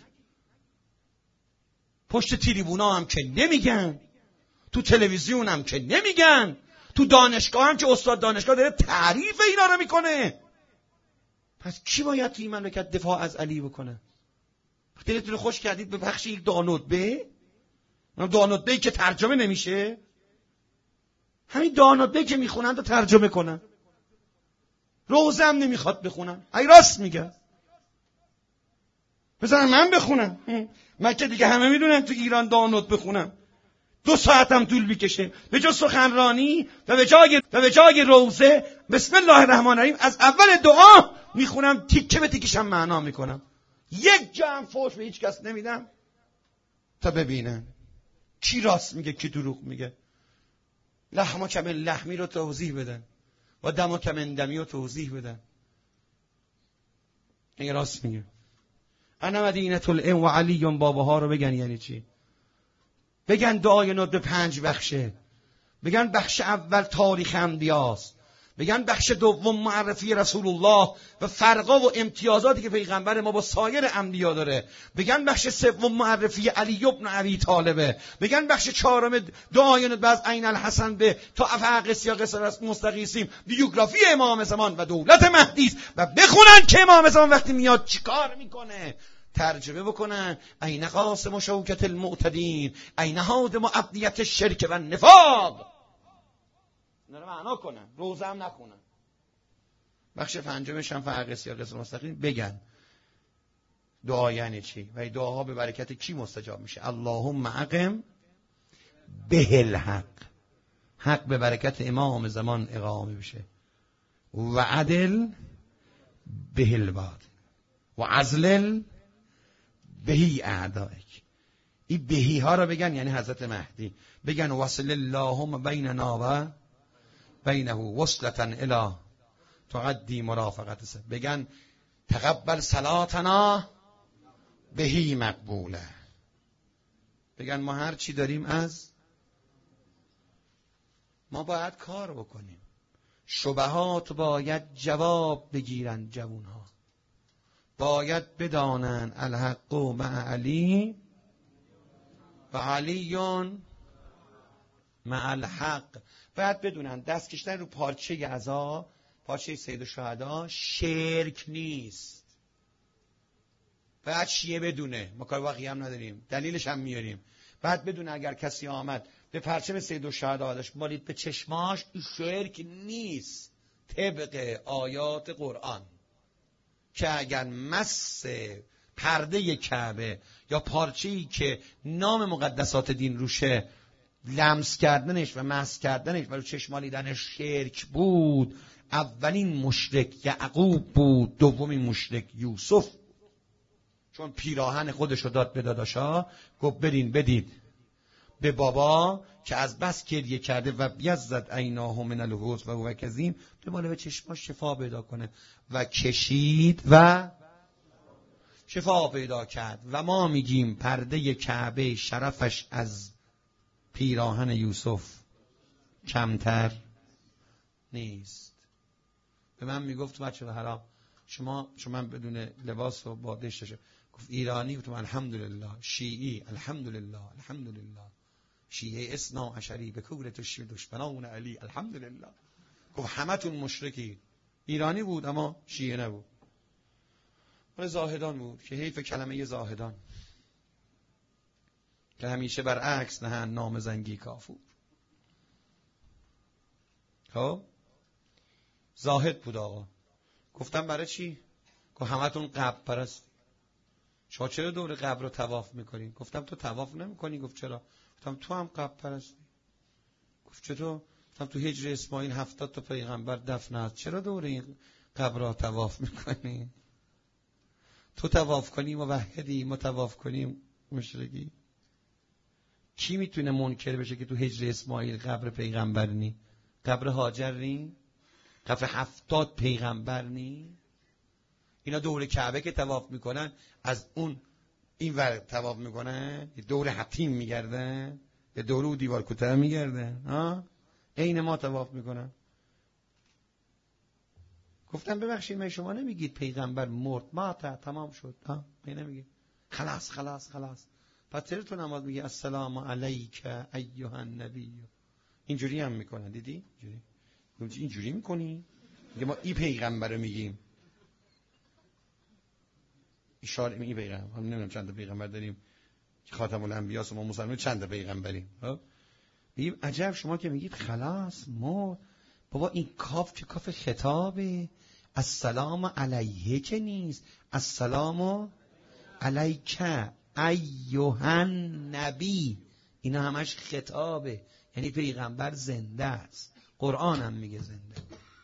پشت تریبونا هم که نمیگن، تو تلویزیون هم که نمیگن، تو دانشگاه هم که استاد دانشگاه داره تعریف اینا رو میکنه. پس کی باید تو این مملکت دفاع از علی بکنه؟ دلتون خوش کردید به بخش یک دانودبه، دانودبه که ترجمه نمیشه، همین دانودبه که میخونن تو ترجمه کنن. روزه هم نمیخواد بخونن. ای راست میگه، بذارم من بخونم. من که دیگه همه میدونن تو ایران دانود بخونم دو ساعتم طول میکشه، به جز سخنرانی و به جای و به جای روزه بسم الله الرحمن الرحیم از اول دعا میخونم، تیکه به تیکشم معنا میکنم. یک جا هم فوش به هیچ کس نمیدم تا ببینن کی راست میگه کی دروغ میگه. لحم و کمن لحمی رو توضیح بدن و دم و کمن دمی رو توضیح بدن. این راست میگه. انا مدینة العلم و علی باباها رو بگن یعنی چی؟ بگن دعای ندب پنج بخشه، بگن بخش اول تاریخ انبیاست، بگن بخش دوم معرفی رسول الله و فرقا و امتیازاتی که پیغمبر ما با سایر انبیا داره، بگن بخش سوم معرفی علی ابن ابی طالبه، بگن بخش چهارم دعای ندب از عین الحسن به تا افاق سیاق سرست مستقیسیم، بیوگرافی امام زمان و دولت مهدی است و بخونن که امام زمان وقتی میاد چیکار میکنه، ترجمه بکنن. این قاسم و شوکت المعتدین، این هادم و ابدیت الشرک و النفاق. اینا رو معنا کنن، روزه هم نخونن. بخش پنجمش هم فرق سیاق مستقیم بگن دعا یعنی چی و این دعاها به برکت کی مستجاب میشه. اللهم اقم به الحق، حق به برکت امام زمان اقامه بشه، و عدل به الباطل و عزلل بهی اعدائک. این بهی ها رو بگن یعنی حضرت مهدی، بگن وصل اللهم بیننا و بینه وصلتا الی تعدی مرافقت سه، بگن تقبل صلاتنا بهی مقبوله، بگن ما هر چی داریم از ما باید کار بکنیم. شبهات باید جواب بگیرن، جوون ها باید بدانن الحق مع علی و علیون مع الحق. باید بدونن دست کشتن رو پارچه عزا، پارچه سید الشهدا شرک نیست. باید شیعه بدونه، ما کار واقعی هم نداریم، دلیلش هم میاریم. باید بدونه اگر کسی آمد به پرچم سید الشهدا داشت مالید به چشماش، این شرک نیست طبق آیات قرآن، که اگر مس پرده کعبه یا پارچه‌ای که نام مقدسات دین روشه لمس کردنش و مس کردنش و رو چشمالیدنش شرک بود، اولین مشرک یعقوب بود، دومین مشرک یوسف، چون پیراهن خودش رو داد به داداشا، گفت برین بدید به بابا که از بس گریه کرده و یزد عیناه من الحزن و هو کظیم، دنباله به چشماش شفا پیدا کنه و کشید و شفا پیدا کرد. و ما میگیم پرده کعبه شرفش از پیراهن یوسف کمتر نیست. به من میگفت بچه حرام شما شما بدون لباس و با دشتش، گفت ایرانی، گفتم الحمدلله، شیعی الحمدلله، الحمدلله، شیعه اثنا عشری به کور تو شیر دشمنان علی الحمدلله. گفت همتون مشرکی. ایرانی بود اما شیعه نبود، مال زاهدان بود که حیف کلمه زاهدان که همیشه برعکس نهن نام زنگی کافور. خب زاهد بود آقا. گفتم برای چی؟ گفت همتون قبر پرست، شما چرا دور قبر رو طواف میکنین؟ گفتم تو طواف نمیکنی؟ گفت چرا؟ گفتم تو هم قبر پرستی. گفت چطور؟ گفتم تو هجر اسماعیل هفتاد تا پیغمبر دفن است، چرا دور این قبر رو طواف میکنی؟ تو طواف کنی موحدی، ما طواف کنیم مشرکی. کی میتونه منکر بشه که تو هجر اسماعیل قبر پیغمبر نی؟ قبر هاجر نی؟ قبر هفتاد پیغمبر نی؟ اینا دور کعبه که طواف میکنن از اون این ور طواف میکنن، دور حتیم میگردن، به دور او دیوار کوتاه میگردن، ها عین ما طواف میکنن. گفتم ببخشید من شما نمیگید پیغمبر مرد ما تا تمام شد؟ ها می نمیگید خلاص خلاص خلاص. پس چرا تو نماز میگی السلام علیک ایها النبی؟ اینجوری هم میکنن، دیدی؟ اینجوری اینجوری میکنی؟ میگه ما این پیغمبر رو میگیم. اشاره می پیغمبر، هم نمیدونم چند تا پیغمبر داریم که خاتم الانبیاء است، ما مسلمان چند تا پیغمبریم. خب میگیم عجب شما که میگید خلاص مرد، بابا این کاف که کاف خطابه، السلام علیه که نیست، السلام علیک ایها النبی، اینا همش خطابه، یعنی پیغمبر زنده است. قرآن هم میگه زنده.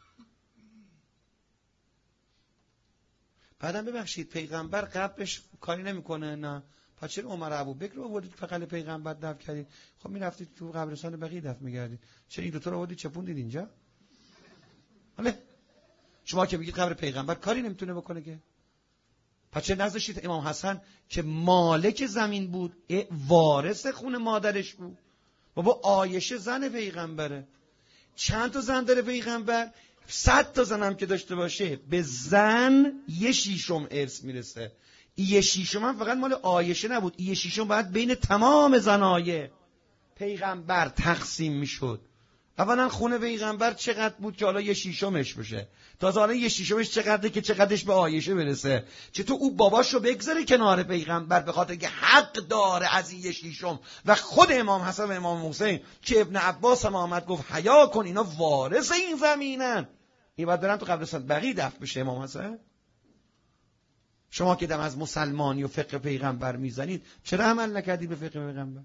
بعدم ببخشید پیغمبر قبلش کاری نمیکنه؟ نه. پس چرا عمر ابوبکر رو آوردید فقط پیغمبر دفن کردید؟ خب میرفتید تو قبرستان بقیع دفن می‌کردید. چرا این دو تا رو آوردید چپوندید اینجا؟ حاله شما که میگید قبر پیغمبر کاری نمیتونه بکنه که، پس چرا نذاشتید امام حسن که مالک زمین بود، وارث خون مادرش بود؟ بابا عایشه زن پیغمبره. چند تا زن داره پیغمبر؟ صد تا زن هم که داشته باشه به زن یه شیشم ارث میرسه. یه شیشم هم فقط مال عایشه نبود، یه شیشم باید بین تمام زنای پیغمبر تقسیم میشد. اولا خون پیغمبر چقدر بود که حالا یه شیشمش بشه؟ تازه حالا یه شیشمش چقدره که چقدرش به عایشه برسه؟ چطور او باباشو بگذاره کنار پیغمبر به خاطر که حق داره از این یه شیشم؟ و خود امام حسن و امام حسین که ابن عباس هم آمد گفت حیا کن، اینا وارث این زمینن، این باید برن تو قبرستان بقیع دفن بشه. امام حسن شما که دم از مسلمانی و فقه پیغمبر میزنید چرا عمل نکردید به فقه پیغمبر؟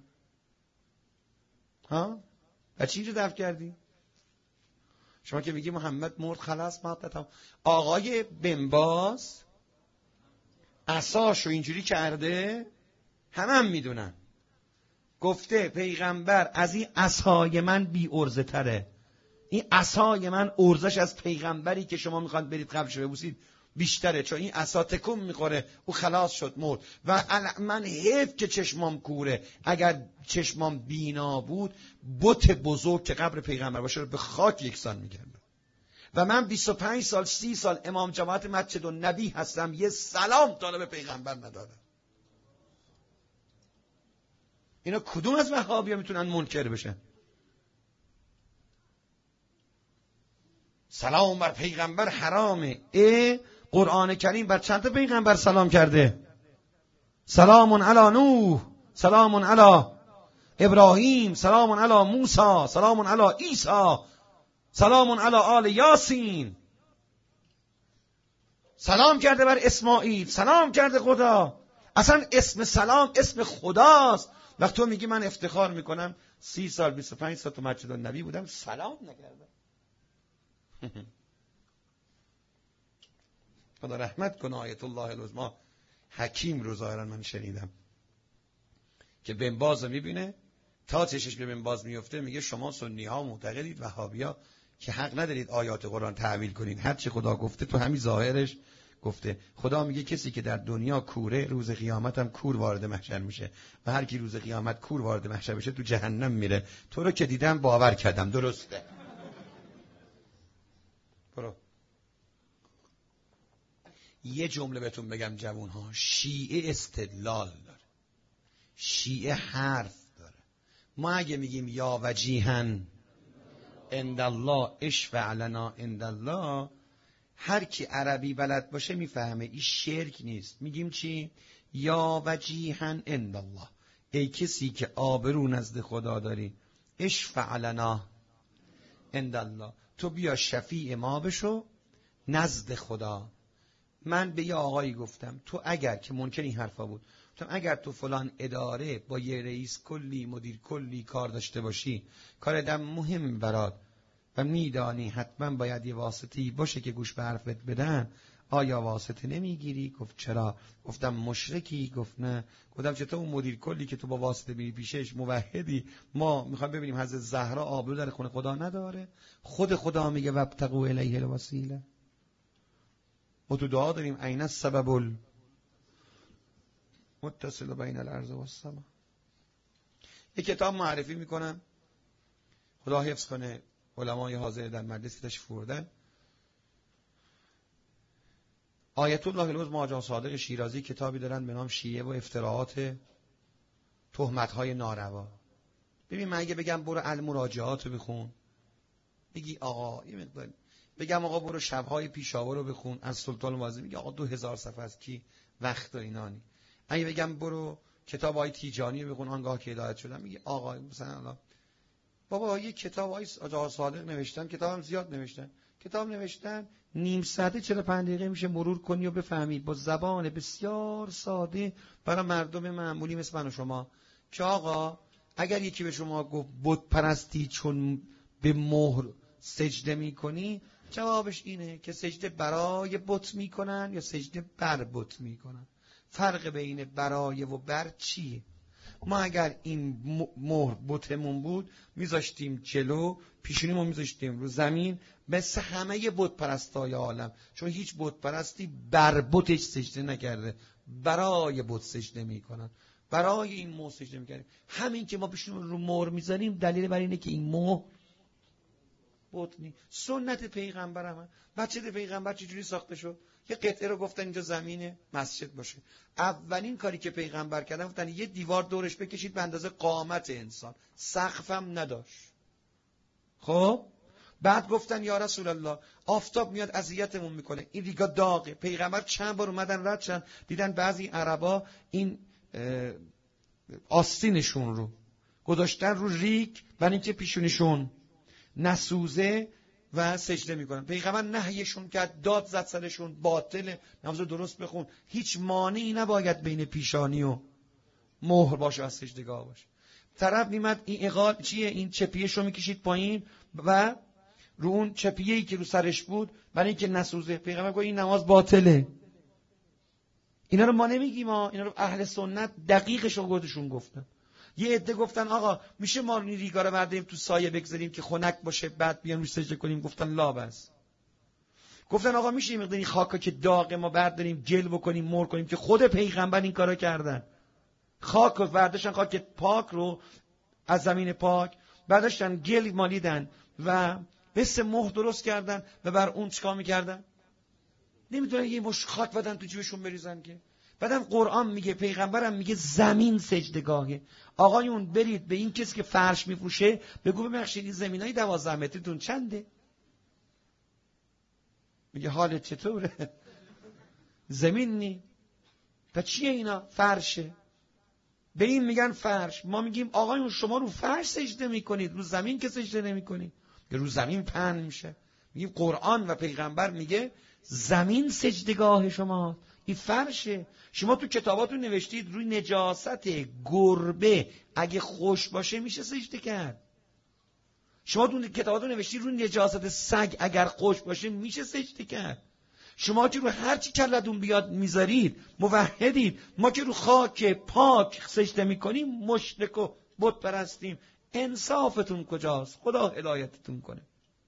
ها؟ و چی رو دفن کردی؟ شما که میگی محمد مرد خلاص ماتتم. آقای بن باز عصاشو اینجوری کرده، همه هم میدونن، گفته پیغمبر از این عصای من بی ارزه تره، این عصای من ارزش از پیغمبری که شما میخواد برید قبرش ببوسید بیشتره، چون این عصا تکون میخوره، او خلاص شد مرد. و من حیف که چشمام کوره، اگر چشمام بینا بود بت بزرگ که قبر پیغمبر باشه رو به خاک یکسان میکردم. و من بیست و پنج سال سی سال امام جماعت مسجد النبی هستم، یه سلام تا به پیغمبر ندادم. اینا کدوم از وهابی‌ها میتونن منکر بشن؟ سلام بر پیغمبر حرامه. اه قرآن کریم بر چند تا پیغمبر سلام کرده؟ سلام علی نوح، سلام علی ابراهیم، سلام علی موسی، سلام علی عیسی، سلام علی آل یاسین. سلام کرده بر اسماعیل، سلام کرده خدا. اصلا اسم سلام اسم خداست. وقت تو میگی من افتخار میکنم سی سال بیست و پنج سال تو مسجد النبی بودم سلام نکردم. خدا رحمت کنه آیت الله العظمی حکیم رو ظاهرا من شنیدم که بن باز میبینه تا چشش ببین باز میفته میگه شما سنی ها معتقدید وهابیا که حق ندارید آیات قرآن تعویل کنید، هر چی خدا گفته تو همین ظاهرش گفته. خدا میگه کسی که در دنیا کوره روز قیامت هم کور وارد محشر میشه و هر کی روز قیامت کور وارد محشر بشه تو جهنم میره. تو رو که دیدم باور کردم درسته. برو. یه جمله بهتون بگم جوون ها، شیعه استدلال داره، شیعه حرف داره. ما اگه میگیم یا وجیهن عند الله اشفع لنا عند الله، هر کی عربی بلد باشه میفهمه این شرک نیست. میگیم چی؟ یا وجیهن عند الله، ای کسی که آبرو نزد خدا داری، اشفع لنا عند الله، تو بیا شفیع ما بشو نزد خدا. من به یه آقایی گفتم تو اگر، که ممکن این حرفا بود، تو اگر تو فلان اداره با یه رئیس کلی مدیر کلی کار داشته باشی، کار دم مهم برات و میدانی حتما باید یه واسطه‌ای باشه که گوش به حرفت بدن، آیا واسطه نمیگیری؟ گفت چرا؟ گفتم مشرکی؟ گفت نه. گفتم چطور اون مدیر کلی که تو با واسطه میری پیشش موحدی؟ ما میخوایم ببینیم حضرت زهرا آبرو در خونه خدا نداره؟ خود خدا میگه وابتغوا الیه الوسیله. ما تو دعا داریم عین السبب المتصل بین الارض و السماء. یک کتاب معرفی میکنم، خدا حفظ کنه علمای حاضر در مجلس تشریف بردن. آیت الله العظمی مهاجر صادق شیرازی کتابی دارن به نام شیعه و افتراعات تهمت‌های ناروا. ببین من اگه بگم برو المراجعات رو بخون، بگی آقا یه مقدار، بگم آقا برو شب‌های پیشاور رو بخون از سلطان واعظ، میگه آقا دو هزار صفحه است، کی وقت اینانی. اگه بگم برو کتاب‌های تیجانی رو بخون آنگاه که هدایت شدن، میگه آقا مثلا الله بابا یه کتاب‌های آقا صادق نوشتن، کتابم زیاد نوشتن، کتاب نوشتن نیم ساعته چهل و پنج دقیقه میشه مرور کنی و بفهمی با زبان بسیار ساده برای مردم معمولی مثل من و شما که آقا اگر یکی به شما گفت بت پرستی چون به مهر سجده میکنی، جوابش اینه که سجده برای بت میکنن یا سجده بر بت میکنن. فرق بین برای و بر چیه؟ ما اگر این مهر بتمون بود میذاشتیم جلو، پیشونیمون میذاشتیم رو زمین، مثل همه بت پرستای عالم، چون هیچ بت پرستی بر بتش سجده نکرده، برای بت سجده میکنن، برای این مهر سجده میکنیم. همین که ما پیشونیمون رو مهر میذاریم دلیل بر اینه که این مهر بت نی. سنت پیغمبر هم بچه پیغمبر چجوری ساخته شد؟ یه قطعه رو گفتن اینجا زمینه مسجد باشه. اولین کاری که پیغمبر کردن گفتن یه دیوار دورش بکشید به اندازه قامت انسان، سقفم نداشت. خب بعد گفتن یا رسول الله آفتاب میاد اذیتمون میکنه، این ریگا داغه. پیغمبر چند بار اومدن رد شدن، دیدن بعضی عربا این آستینشون رو گذاشتن رو ریگ برای اینکه پیشونیشون نسوزه و سجده میکنن. پیغمبر نهیشون کرد، داد زد سرشون، باطله، نماز درست بخون. هیچ مانعی نباید بین پیشانی و مهر باشه و سجدگاه باشه. طرف میمد این اقال چیه، این چپیه‌شو رو میکشید پایین و رو اون چپیه‌ای که رو سرش بود برای اینکه نسوزه، پیغمبر گفت این نماز باطله. اینا رو ما نمیگیم، ما اینا رو اهل سنت دقیقش رو خودشون گفتن. یه عده گفتن آقا میشه ما ریگا رو برداریم تو سایه بگذاریم که خنک باشه بعد بیان روش سجده کنیم؟ گفتن لا بس. گفتن آقا میشه این مقداری خاکا که داغه ما برداریم گل بکنیم مر کنیم؟ که خود پیغمبر این کارو کردن. خاک رو برداشتن، خاک پاک رو از زمین پاک برداشتن، گل مالیدن و مثل مهر درست کردن و بر اون چیکار میکردن؟ نمیتونن یه مش خاک بدن تو جیبشون بریزن که. بعدم قرآن میگه، پیغمبرم میگه زمین سجدگاهه. آقایون برید به این کسی که فرش میفروشه بگو ببخشید این زمینای دوازده متریتون چنده؟ میگه حالت چطوره؟ زمین نی. تا چیه اینا؟ فرشه. به این میگن فرش. ما میگیم آقایون شما رو فرش سجده میکنید، رو زمین که سجده نمیکنید، که رو زمین پهن میشه. میگیم قرآن و پیغمبر میگه زمین سجدگاه شما، این فرشه. شما تو کتاباتون نوشتید روی نجاست گربه اگه خوش باشه میشه سجده کرد. شما تو کتاباتون نوشتید روی نجاست سگ اگر خوش باشه میشه سجده کرد. شما که رو هر چی کلتون بیاد میذارید موحدید. ما که رو خاک پاک سجده میکنیم مشرک و بت پرستیم. انصافتون کجاست؟ خدا هدایتتون کنه.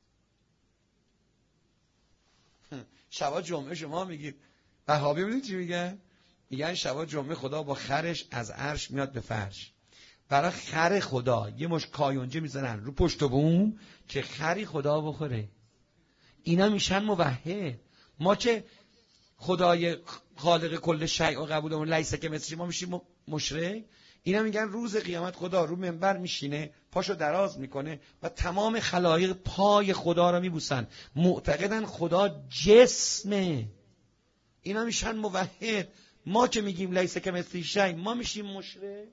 شبا جمعه شما میگید وهابی بودید چی میگن؟ میگن شبا جمعه خدا با خرش از عرش میاد به فرش. برای خر خدا یه مش کایونجه میزنن رو پشت و بوم که خری خدا بخوره. اینا میشن موحد. ما که خدای خالق کل شیء و قبولمون لیس که مثل ما میشیم مشرک. اینا میگن روز قیامت خدا رو منبر میشینه، پاشو دراز میکنه و تمام خلایق پای خدا رو میبوسن، معتقدن خدا جسمه. اینا میشن موحد. ما که میگیم لیس که مثل شیء ما میشیم مشرک.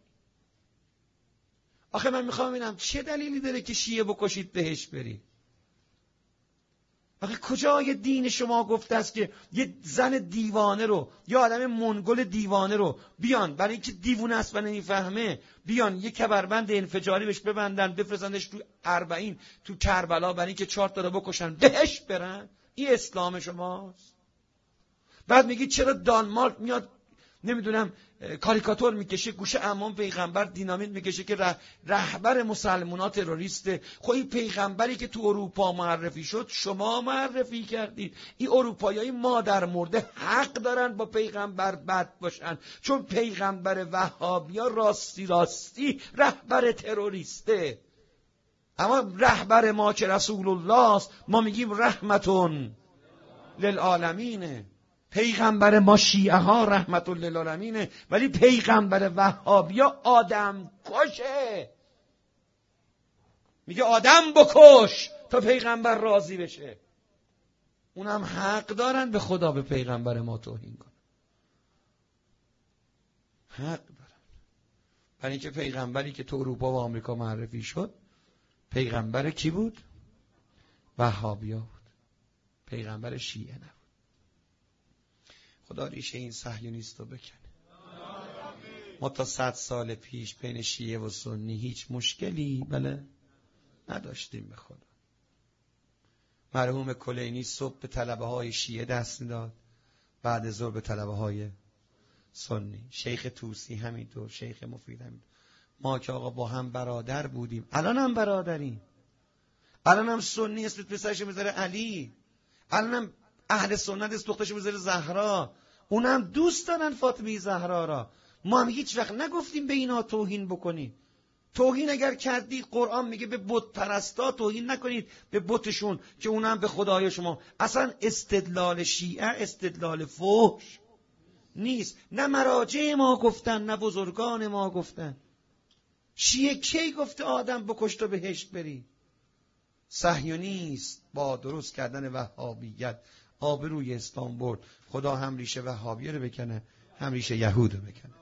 آخه من میخوام ببینم چه دلیلی داره که شیعه بکشید بهش برید؟ آخه کجای دین شما گفته است که یه زن دیوانه رو یا آدم منگل دیوانه رو بیان برای اینکه دیوونه است و نمیفهمه بیان یه کمربند انفجاری بهش ببندن بفرستنش تو اربعین تو کربلا برای اینکه چهار تا رو بکشن بهش برن؟ این اسلام شماست؟ بعد میگید چرا دانمارک میاد نمیدونم کاریکاتور میکشه گوشه عمام پیغمبر دینامیت میکشه که ره، رهبر مسلمونا تروریسته. خب این پیغمبری که تو اروپا معرفی شد شما معرفی کردید. این اروپاییای مادر مرده حق دارن با پیغمبر بد باشن، چون پیغمبر وهابیا راستی راستی رهبر تروریسته. اما رهبر ما که رسول الله است ما میگیم رحمتون للعالمینه. پیغمبر ما شیعه ها رحمت للعالمینه، ولی پیغمبر وهابیا آدم کشه. میگه آدم بکش تا پیغمبر راضی بشه. اونم حق دارن به خدا به پیغمبر ما توهین کنن. حق دارن. برای اینکه پیغمبری که تو اروپا و آمریکا معرفی شد پیغمبر کی بود؟ وهابیا بود. پیغمبر شیعه نبود. خدا ریشه این صهیونیست رو بکنه. ما تا صد سال پیش بین شیعه و سنی هیچ مشکلی بله نداشتیم به خدا. مرحوم کلینی صبح به طلبه های شیعه دست میداد، بعد ظهر به طلبه های سنی. شیخ طوسی همینطور، شیخ مفید همینطور. ما که آقا با هم برادر بودیم، الان هم برادریم. الان هم سنی اسم پسرش میذاره علی، الان هم اهل سنت است دخترش میذاره زهرا. اونم دوست دارن فاطمه زهرا را. ما هم هیچ وقت نگفتیم به اینا توهین بکنید. توهین اگر کردید قرآن میگه به بت پرستا توهین نکنید، به بتشون که اونم به خدای شما. اصلا استدلال شیعه استدلال فحش نیست. نه مراجع ما گفتن نه بزرگان ما گفتن. شیعه کی گفته آدم بکش تا بهشت بری؟ صهیونیست با درست کردن وهابیت آبروی اسلام برد. خدا هم ریشه وهابیه رو بکنه هم ریشه یهود رو بکنه.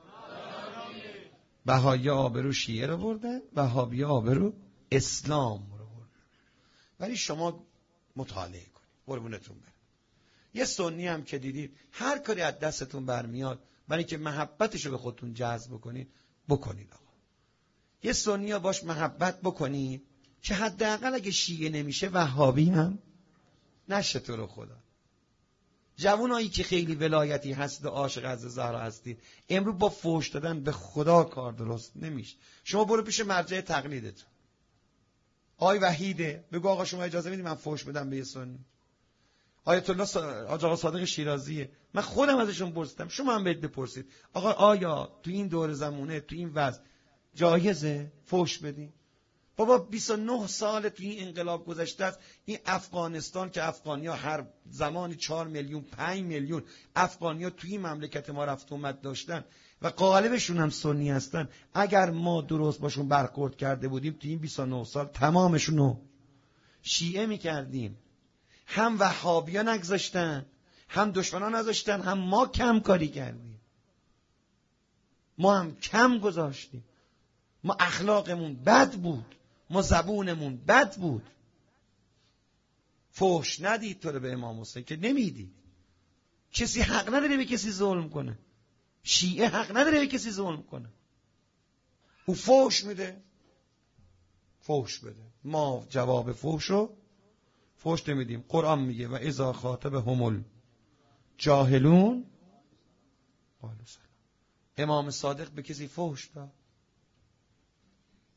بهایی آبرو شیعه رو برده، وهابی آبرو اسلام رو برده. ولی شما مطالعه کنید قربونتون برم. یه سنی هم که دیدید هر کاری از دستتون برمیاد برای که محبتش رو به خودتون جذب کنید بکنید. آقا یه سنی ها باش محبت بکنید که حداقل اگه شیعه نمیشه وهابی هم نشه. تو رو خدا جوانایی که خیلی ولایتی هست و عاشق از زهرا هستید امروز با فحش دادن به خدا کار درست نمیشه. شما برو پیش مرجع تقلیدتون، آی وحیده بگو آقا شما اجازه میدید من فحش بدم به یه سنی؟ آیت الله آقا صادق شیرازیه، من خودم ازشون پرسیدم، شما هم برید بپرسید آقا آیا تو این دور زمونه تو این وضع جایزه فحش بدین؟ بابا بیست و نه سال توی این انقلاب گذشته است. این افغانستان که افغانیا هر زمانی چهار میلیون پنج میلیون افغانیا توی این مملکت ما رفت اومد داشتن و غالبشون هم سنی هستن. اگر ما درست باشون برخورد کرده بودیم توی این بیست و نه سال تمامشون رو شیعه میکردیم. هم وهابیا نگذاشتن، هم دشمنان نذاشتن، هم ما کم کاری کردیم. ما هم کم گذاشتیم. ما اخلاقمون بد بود، ما زبونمون بد بود. فحش ندید تو رو به امام حسین که نمیدید. کسی حق نداره به کسی ظلم کنه. شیعه حق نداره به کسی ظلم کنه. او فحش میده، فحش بده. ما جواب فحش رو فحش نمیدیم. قرآن میگه و اذا خاطب همول جاهلون قالوا سلام. امام صادق به کسی فحش داد؟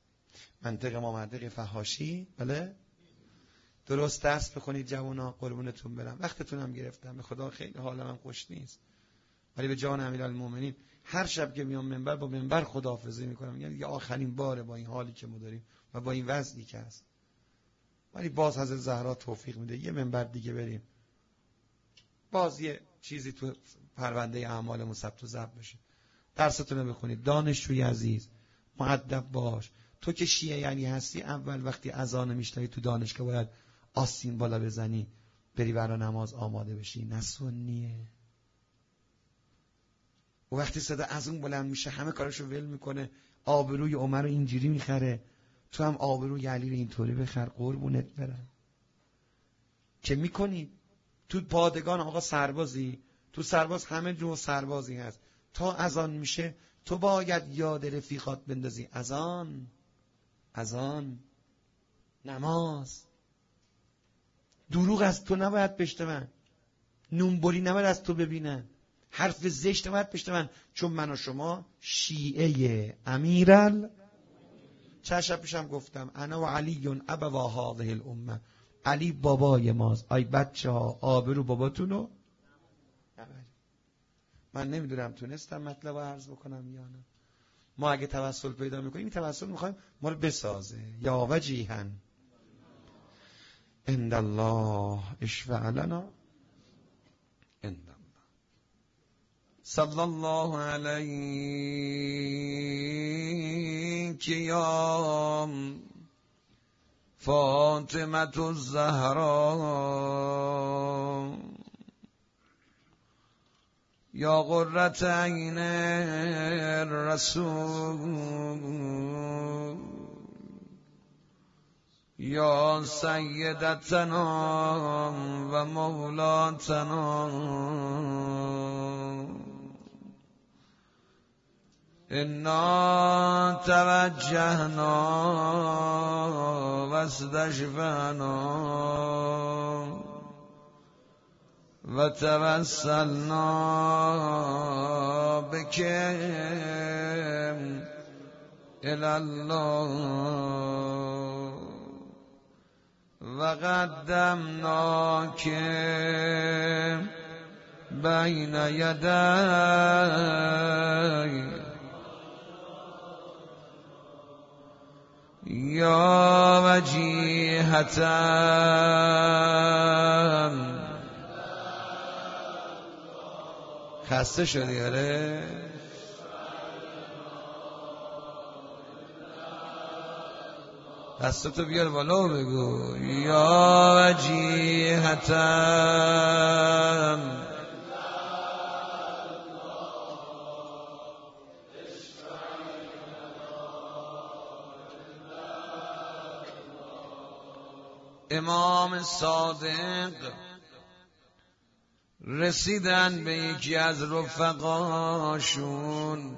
منطق ما منطق فحاشی، بله؟ درست درس بخونید جوانا، قربونتون برم. وقتتونم گرفتم، به خدا خیلی حالم هم خوش نیست، ولی به جان امیرالمومنین هر شب که میام منبر با منبر خداحافظی میکنم، میگم دیگه آخرین باره با این حالی که ما داریم و با این وضعی که هست، ولی باز حضرت زهرا توفیق میده یه منبر دیگه بریم، باز یه چیزی تو پرونده اعمالمون ثبت و ضبط بشه. درستون رو بخونید. دانشجوی عزیز، مؤدب باش. تو که شیعه یعنی هستی، اول وقتی اذان میشنوی تو دانشگاه باید آستین بالا بزنی، بری برای نماز آماده بشی. نه سنیه. و وقتی صدا از اون بلند میشه همه کارشو ول میکنه، آبروی عمر رو اینجوری میخره، تو هم آبروی علی رو اینطوری بخر. قربونت برم. که میکنی تو پادگان آقا سربازی، تو سرباز همه جور سربازی هست، تا اذان میشه تو باید یاد رفیقات بندازی. اذان اذان نماز. دروغ از تو نباید بشنون، نونبری نباید از تو ببینن، حرف زشت نباید بشنون، چون من و شما شیعه امیرال. چند شب پیشم گفتم انا و علی ابوا هذه الامه، علی بابای ماست. آی بچه ها آبرو باباتونو نبرید. من نمیدونم تونستم مطلب رو عرض بکنم یا نه. ما اگه توسل پیدا میکنیم، این توسل میخوایم ما رو بسازه. یا وجیها عند الله اشفع لنا عند الله. صلی الله علیک یا فاطمة الزهرا یا قرة عین الرسول یا سیدتنا و مولاتنا انا توجهنا و استشفعنا و توسلنا بک الی الله و قدمناک بین یدی یا وجیهة خسته شدی؟ آره دستتو بیار بالا و بگو یا وجیهة امام صادق رسیدن به یکی از رفقاشون،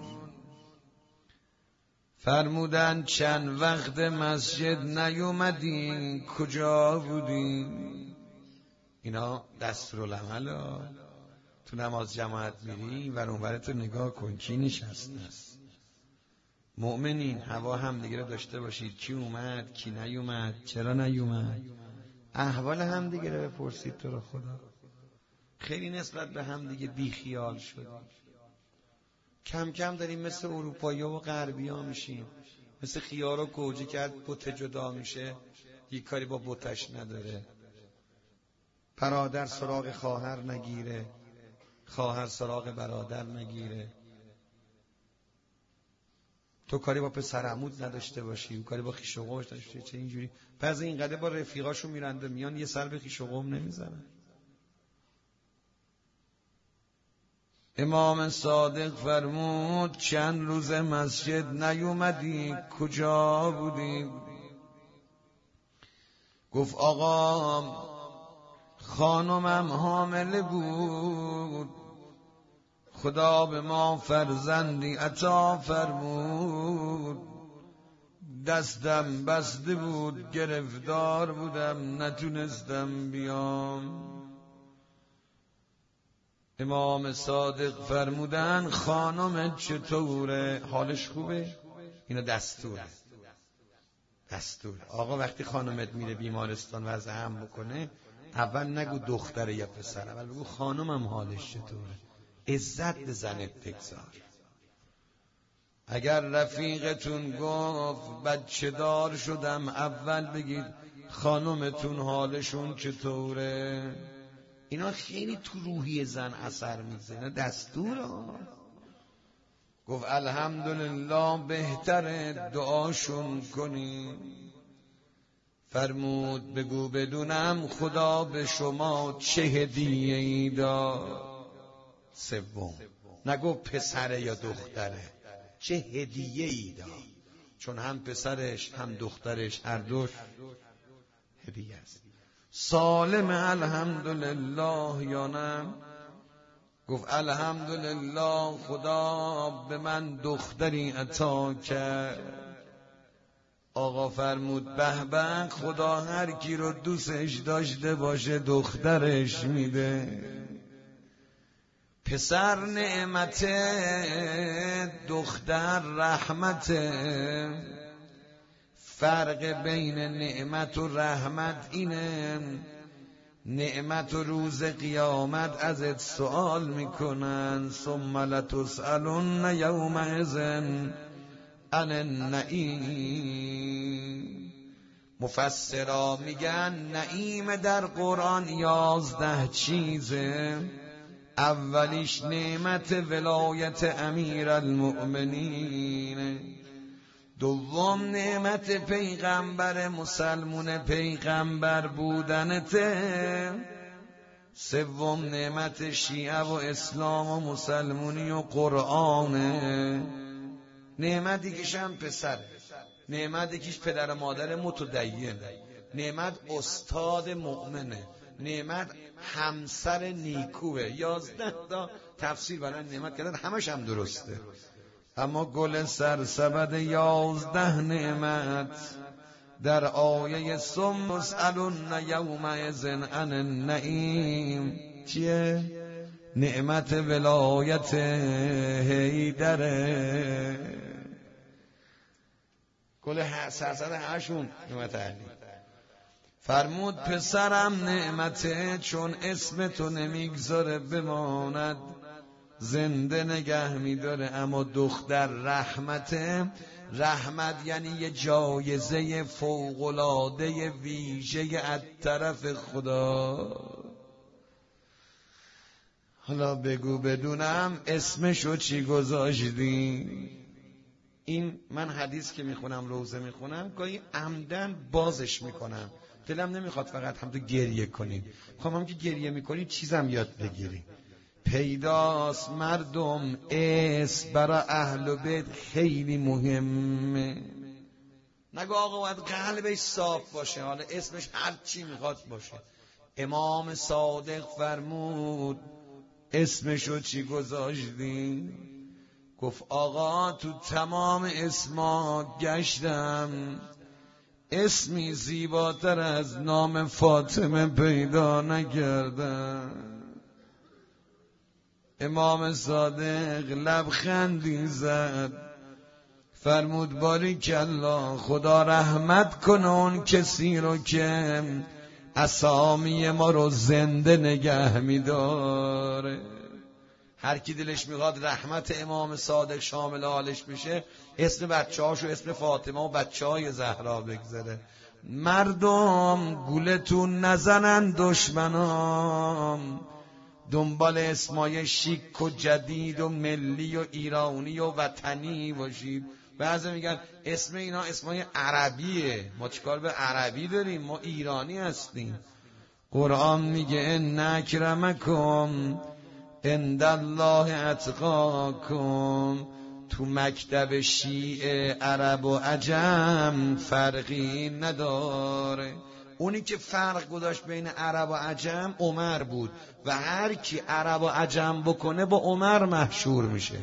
فرمودن چند وقت مسجد نیومدین، کجا بودین؟ اینا دستورالعمل ها. تو نماز جماعت میری و اونورتو نگاه کن کی نشسته است. مؤمنین هوا هم دیگه رو داشته باشید، کی اومد کی نیومد، چرا نیومد، احوال هم دیگه رو بپرسید. تو رو خدا خیلی نسبت به هم دیگه بیخیال شدیم، کم کم داریم مثل اروپایی‌ها و غربی‌ها میشیم، مثل خیار و گوجه که بوته جدا میشه یک کاری با بوتش نداره. برادر سراغ خواهر نگیره، خواهر سراغ برادر نگیره. تو کاری با پسر عمود نداشته باشی، کاری با خویش و قومش داشته چه اینجوری. بعضی اینقدر با رفیقاشون میرند میان یه سر به خویش و قوم نمیزنن. امام صادق فرمود چند روز مسجد نیومدی، کجا بودی؟ گفت آقا خانمم حامله بود، خدا به ما فرزندی عطا فرمود، دستم بسته بود، گرفتار بودم، نتونستم بیام. امام صادق فرمودن خانم چطوره؟ حالش خوبه؟ اینا دستوره. دستور. آقا وقتی خانمت میره بیمارستان وضع هم بکنه، اول نگو دختره یا پسر، اول بگو خانمم حالش چطوره، عزت به زنت بگذار. اگر رفیقتون گفت بچه دار شدم، اول بگید خانمتون حالشون چطوره. اینا خیلی تو روحی زن اثر میزنه، دستوره. گفت الحمدلله بهتره دعاشون کنی. فرمود بگو بدونم خدا به شما چه هدیه ای داد. سوم نگو پسره یا دختره، چه هدیه ای داد، چون هم پسرش هم دخترش هر دوش هدیه است. سالم الحمدلله یا نه؟ گفت الحمدلله خدا به من دختری عطا کرد. آقا فرمود به به، خدا هر کی رو دوستش داشته باشه دخترش میده. پسر نعمت، دختر رحمت. فرق بین نعمت و رحمت اینه، نعمت و روز قیامت ازت سوال میکنن، ثم لتسألن یومئذ عن النعیم. مفسرا میگن نعیم در قرآن یازده چیزه. اولیش نعمت ولایت امیر المؤمنین، دوم نعمت پیغمبر مسلمون پیغمبر بودنته، سوم نعمت شیعه و اسلام و مسلمونی و قرآنه، نعمت دیگه‌ش هم پسره، نعمت دیگه‌ش پدر و مادر متدین، نعمت استاد مؤمنه، نعمت همسر نیکوه. یازده تا تفسیر برای نعمت کردن، همش هم درسته. اما گل سرسبد یازده نعمت در آیه ثم تسألن یومئذ عن النعیم چیه؟ نعمت ولایت حیدره. گل سرسبد هشون نعمت علی. فرمود پسرم نعمته، چون اسم تو نمیگذاره بماند، زنده نگه میداره. اما دختر رحمته، رحمت یعنی یه جایزه فوق‌العاده ویژه از طرف خدا. حالا بگو بدونم اسمشو چی گذاشتی؟ این من حدیث که میخونم، روزه میخونم، گاهی عمدن بازش میکنم، دلم نمیخواد فقط هم تو گریه کنی، میخوام هم که گریه میکنی چیزم یاد بگیری. پیداست مردم اسم برای اهل بیت خیلی مهمه. نگو آقا باید قلبش صاف باشه، حالا اسمش هر چی میخواد باشه. امام صادق فرمود اسمشو چی گذاشتی؟ گفت آقا تو تمام اسما گشتم، اسمی زیباتر از نام فاطمه پیدا نکردم. امام صادق لبخندی زد، فرمود باریکالله، خدا رحمت کنه اون کسی رو که اسامی ما رو زنده نگه میداره. هر کی دلش میخواد رحمت امام صادق شامل حالش بشه، اسم بچه هاشو اسم فاطمه و بچه های زهرا بگذاره. مردم گولتون نزنن دشمنام، دنبال اسمای شیک و جدید و ملی و ایرانی و وطنی باشید. بعضی میگن اسم اینا اسمای عربیه، ما چیکار به عربی داریم، ما ایرانی هستیم. قرآن میگه ان اکرمکم عند الله اتقاکم. تو مکتب شیعه عرب و عجم فرقی نداره. اونی که فرق گذاشت بین عرب و عجم عمر بود و هر کی عرب و عجم بکنه با عمر محشور میشه.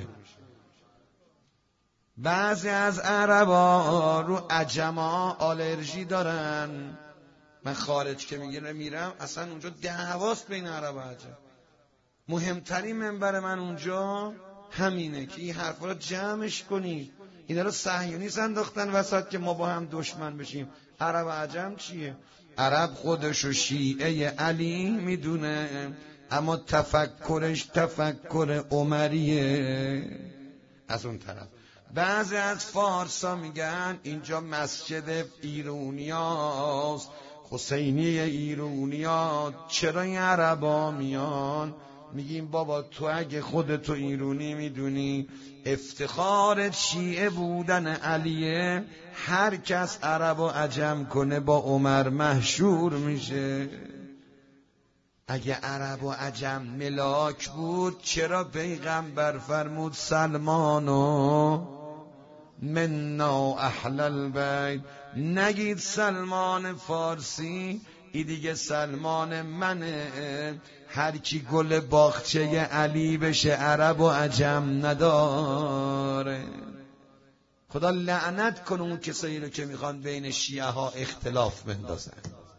بعضی از عربا رو عجما آلرژی دارن. من خارج که میگیره میرم اصلا اونجا دعواست بین عرب و عجم. مهمترین منبر من اونجا همینه که این حرفا رو جمعش کنید. اینا رو صهیونیست انداختن وسط که ما با هم دشمن بشیم. عرب و عجم چیه؟ عرب خودشو شیعه علی میدونه، اما تفکرش تفکر عمریه. از اون طرف بعضی از فارسا میگن اینجا مسجد ایرونیاست، حسینی ایرونیا، چرا این عربا میان؟ میگیم بابا تو اگه خودتو ایرونی میدونی، افتخار شیعه بودن علیه، هر کس عرب و عجم کنه با عمر محشور میشه. اگه عرب و عجم ملاک بود چرا پیغمبر فرمود سلمانو منا اهل البیت؟ نگید سلمان فارسی، ای دیگه سلمان منه. هر کی گل باغچه علی بشه عرب و عجم نداره. خدا لعنت کنه اون کسایی رو که میخوان بین شیعه ها اختلاف بندازن.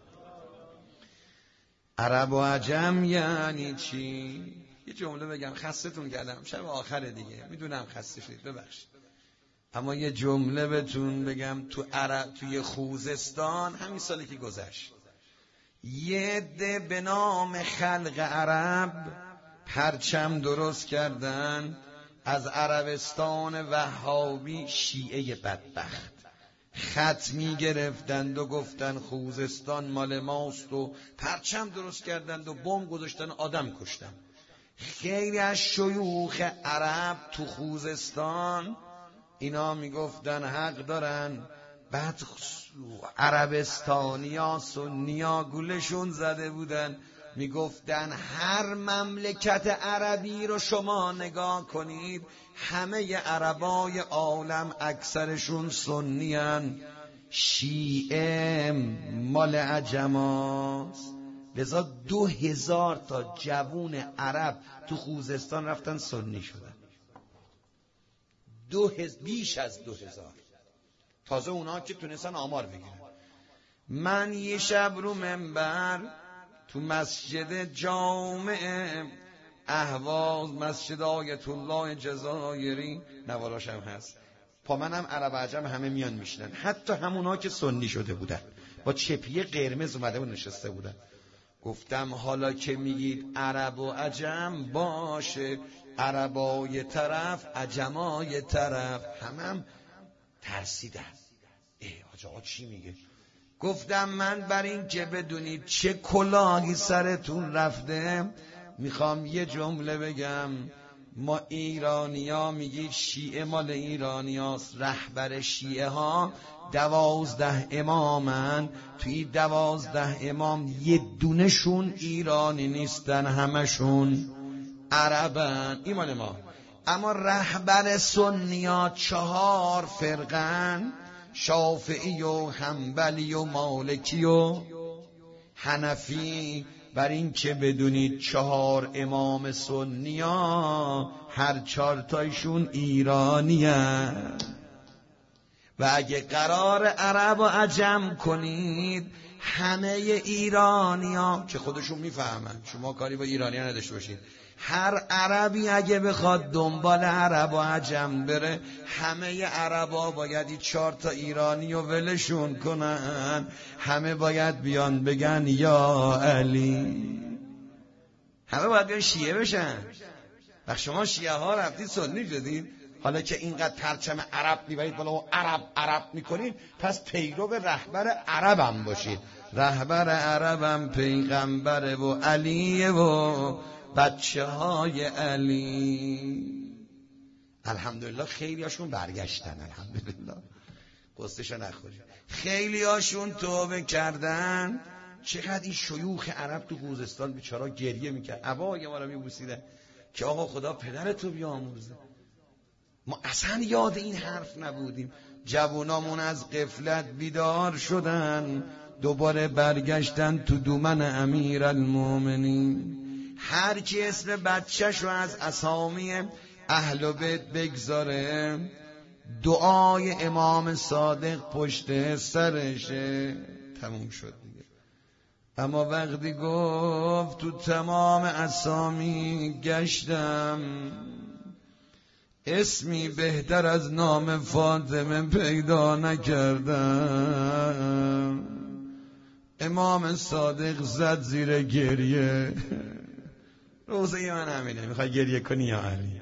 عرب و عجم یعنی چی؟ یه جمله بگم، خستتون کردم، شب آخر دیگه میدونم خسته شدید، ببخشید، اما یه جمله بهتون بگم. تو عرب، توی خوزستان همین سالی که گذشت، یه عده به نام خلق عرب پرچم درست کردن از عربستان وهابی، شیعه بدبخت، خط می گرفتند و گفتن خوزستان مال ماست و پرچم درست کردند و بمب گذاشتن، آدم کشتن. خیلی از شیوخ عرب تو خوزستان اینا می گفتن حق دارن. بعد عربستانیا سنیا گولشون زده بودن، می گفتن هر مملکت عربی رو شما نگاه کنید، همه عربای عالم اکثرشون سنیان، شیعه مال عجماست. لذا دو هزار تا جوون عرب تو خوزستان رفتن سنی شدن. دو هز... بیش از دو هزار. تازه اونا که تونستن آمار بگیرن. من یه شب رو منبر تو مسجد جامع اهواز، مسجد آیت الله جزایری، نواراش هم هست، پا منم عرب عجم همه میان میشنن، حتی همونا که سنی شده بودن با چپیه قرمز اومده و نشسته بودن. گفتم حالا که میگید عرب و عجم، باشه، عربای طرف عجمای طرف. همه هم ترسیدن، ای حاج آقا چی میگه؟ گفتم من بر این که بدونید چه کلاهی سرتون رفته میخوام یه جمله بگم. ما ایرانیا میگید شیعه مال ایرانیاست، رهبر شیعه ها دوازده امامن، توی دوازده امام یه دونشون ایرانی نیستن، همشون عربن، ایمان ما. اما رهبر سنیا چهار فرقن، شافعی و حنبلی و مالکی و حنفی. بر این که بدونید چهار امام سنیا هر چهار تایشون ایرانی هست. و اگه قرار عرب و عجم کنید، همه ایرانی ها که خودشون میفهمن، شما کاری با ایرانی ها نداشته باشید، هر عربی اگه بخواد دنبال عرب و عجم بره، همه عربا باید این چهار تا ایرانی رو ولشون کنن، همه باید بیان بگن یا علی، همه باید بیان شیعه بشن. و شما شیعه ها رفتید سنی شدید، حالا که اینقدر پرچم عرب میبرید بالا و عرب عرب میکنید، پس پیرو رهبر عربم باشید. رهبر عربم پیغمبره و علیه و بچه های علی. الحمدلله خیلی هاشون برگشتن، الحمدلله، قصتشو نخورید. خیلی هاشون توبه کردن. چقدر این شیوخ عرب تو خوزستان بیچارا گریه میکرد، عبای ما رو میبوسیدن که آقا خدا پدرتو بیامرزه. ما اصلا یاد این حرف نبودیم. جوانامون از غفلت بیدار شدن، دوباره برگشتن تو دومن امیرالمومنین. هر کی اسم بچه‌شو از اسامی اهل بیت بگذاره، دعای امام صادق پشت سرشه، تموم شد دیگه. اما وقتی گفت تو تمام اسامی گشتم، اسمی بهتر از نام فاطمه پیدا نکردم. امام صادق زد زیر گریه. روزه من همینه، میخوای گریه کنی یا علی؟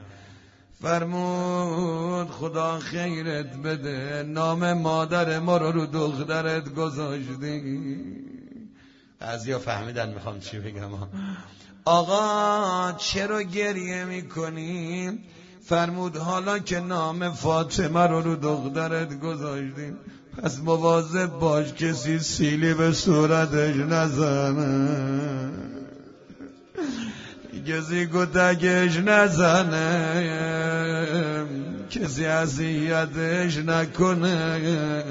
فرمود خدا خیرت بده، نام مادر ما رو رو دخترت گذاشتی. بعضیا فهمیدن میخوام چی بگم. آقا چرا گریه میکنی؟ فرمود حالا که نام فاطمه رو رو دخترت گذاشتیم، پس مواظب باش کسی سیلی به صورتش نزنه، کسی کتکش نزنه، کسی اذیتش نکنه.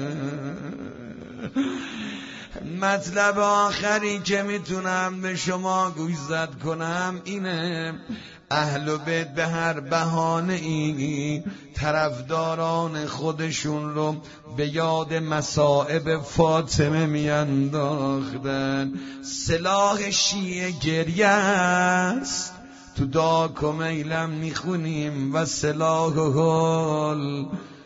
مطلب آخری که میتونم به شما گوشزد کنم اینه، اهل بیت به هر بهانه ای طرفداران خودشون رو به یاد مصائب فاطمه میانداختن. سلاح شیعه گریه است، تو داک و میلم میخونیم و سلاح هل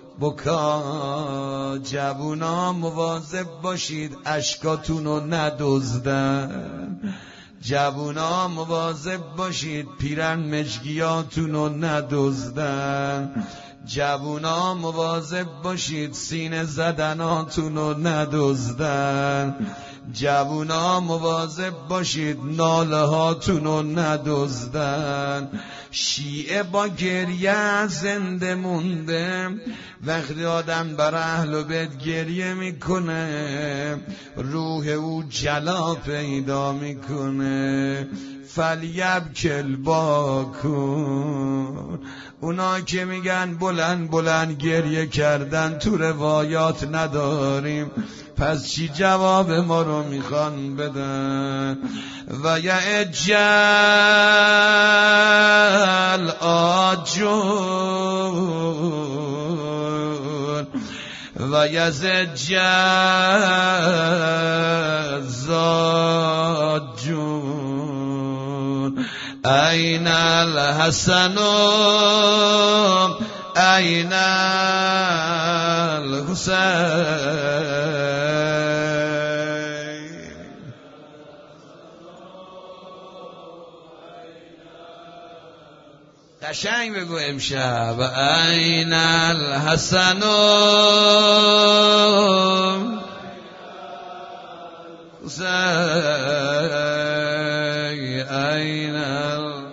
بکا. جوونا مواظب باشید اشکاتون رو ندزدن، جوونا مواظب باشید پیرن مشگیاتون رو ندزدن، جوونا مواظب باشید سینه زدناتون رو ندزدن، جوونا مواظب باشید ناله هاتون رو ندزدن. شیعه با گریه زنده مونده. وقتی آدم بر اهل بیت گریه میکنه روح او جلا پیدا میکنه. فلیبکل باکون. اونا که میگن بلند بلند گریه کردن تو روایات نداریم، پس چی جواب ما رو میخوان بدن؟ و یعجل آجون و یزجل زاجون. این الحسن این الحسین. قشنگ بگو امشب این الحسن حسین این ال...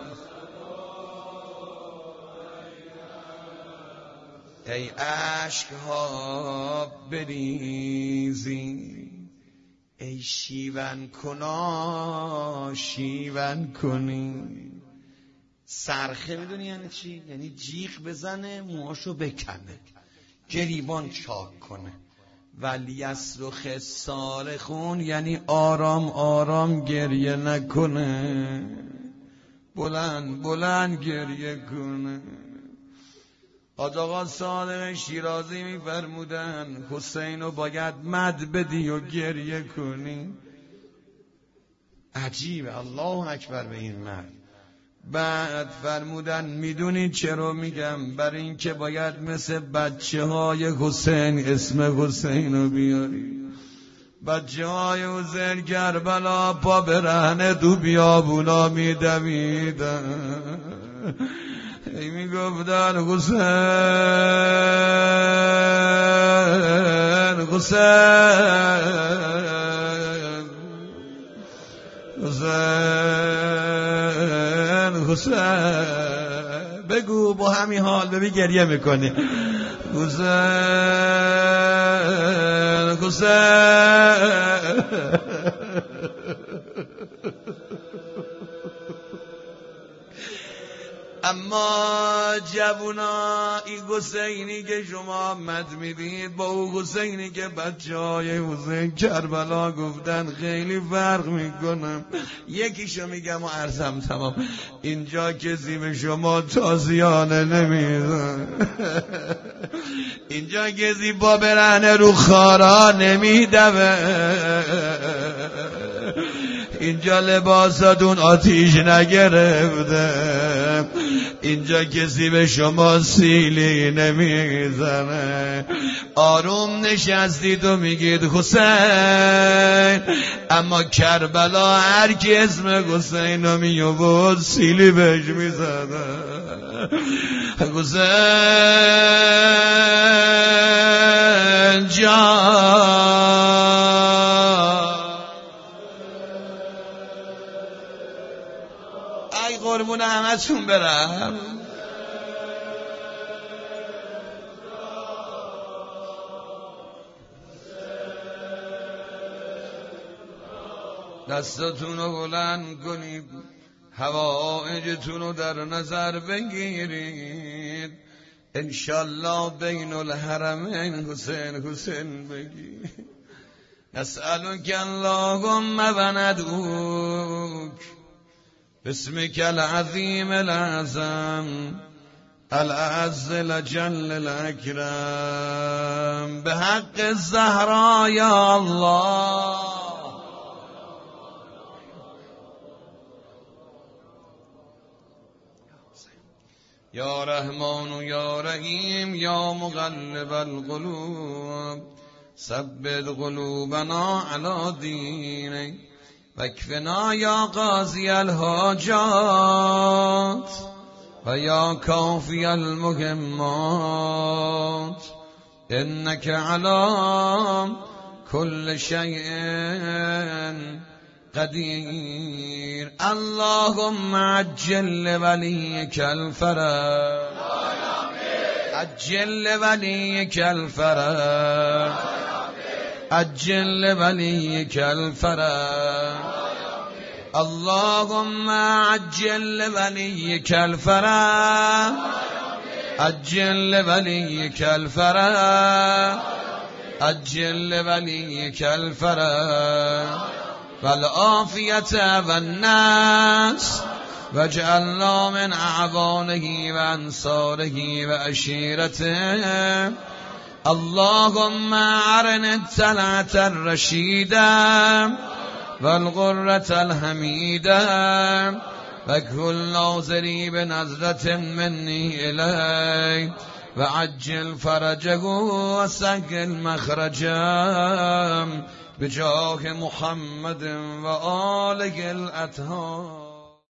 ای عشق ها بریزی، ای شیون کنا شیون کنی. سرخه میدونی یعنی چی؟ یعنی جیغ بزنه موهاشو بکنه، گریبان چاک کنه. ولی اصرخ صارخون یعنی آرام آرام گریه نکنه، بلند بلند گریه کنه. حاج آقا صادق شیرازی میفرمودن حسینو باید مد بدی و گریه کنی. عجیبه، الله اکبر به این مرد. بعد فرمودن میدونی چرا میگم؟ برای این که باید مثل بچه های حسین اسم حسین رو بیاری. بچه های حسین کربلا پا برهنه دو بیابونا میدویدن، ای میگفتن حسین حسین حسین حسین. بگو با همین حال ببین گریه میکنی. حسین حسین. اما جوونا این حسینی که شما مد میدید با او حسینی که بچه های حسین کربلا گفتن خیلی فرق میکنم. یکیشو میگم و عرضم تمام، اینجا کسی به شما تازیانه نمیدن، اینجا کسی با برهنه رو خارا نمیدوه، اینجا لباساتون آتیش نگرفته، اینجا کسی به شما سیلی نمیزنه. آروم نشستید و میگید حسین، اما کربلا هر کی اسم حسین رو میابود سیلی بهش میزنه. حسین جان ای قربون همتون برم. دستتون رو بلند کنید، حوائجتون رو در نظر بگیرید، انشالله بین الحرمین حسین حسین بگید. نسألك اللهم و ندعوک باسمك العظیم العظم الأعز الجل الأكرم بحق الزهراء یا الله. یا رحمان یا رحیم یا مقلب القلوب ثبت قلوبنا علی دینک واکفنا یا قاضی الحاجات و یا کافی المهمات انک علی کل شیء قدیر. اللهم عجل ولیک الفرج، عجل ولیک الفرج، عجل ولیک الفرج. اللهم عجل ولیک الفرج، عجل ولیک الفرج، عجل ولیک الفرج والعافیت والنصر واجعلنا من اعوانه و انصاره و عشیرته. اللهم ارنا الطلعة الرشیدة والغرة الحمیدة وكل ناظری بنظرة منی الی وعجل فرجه وسهل مخرجه بجاه محمد و آله الاطهار.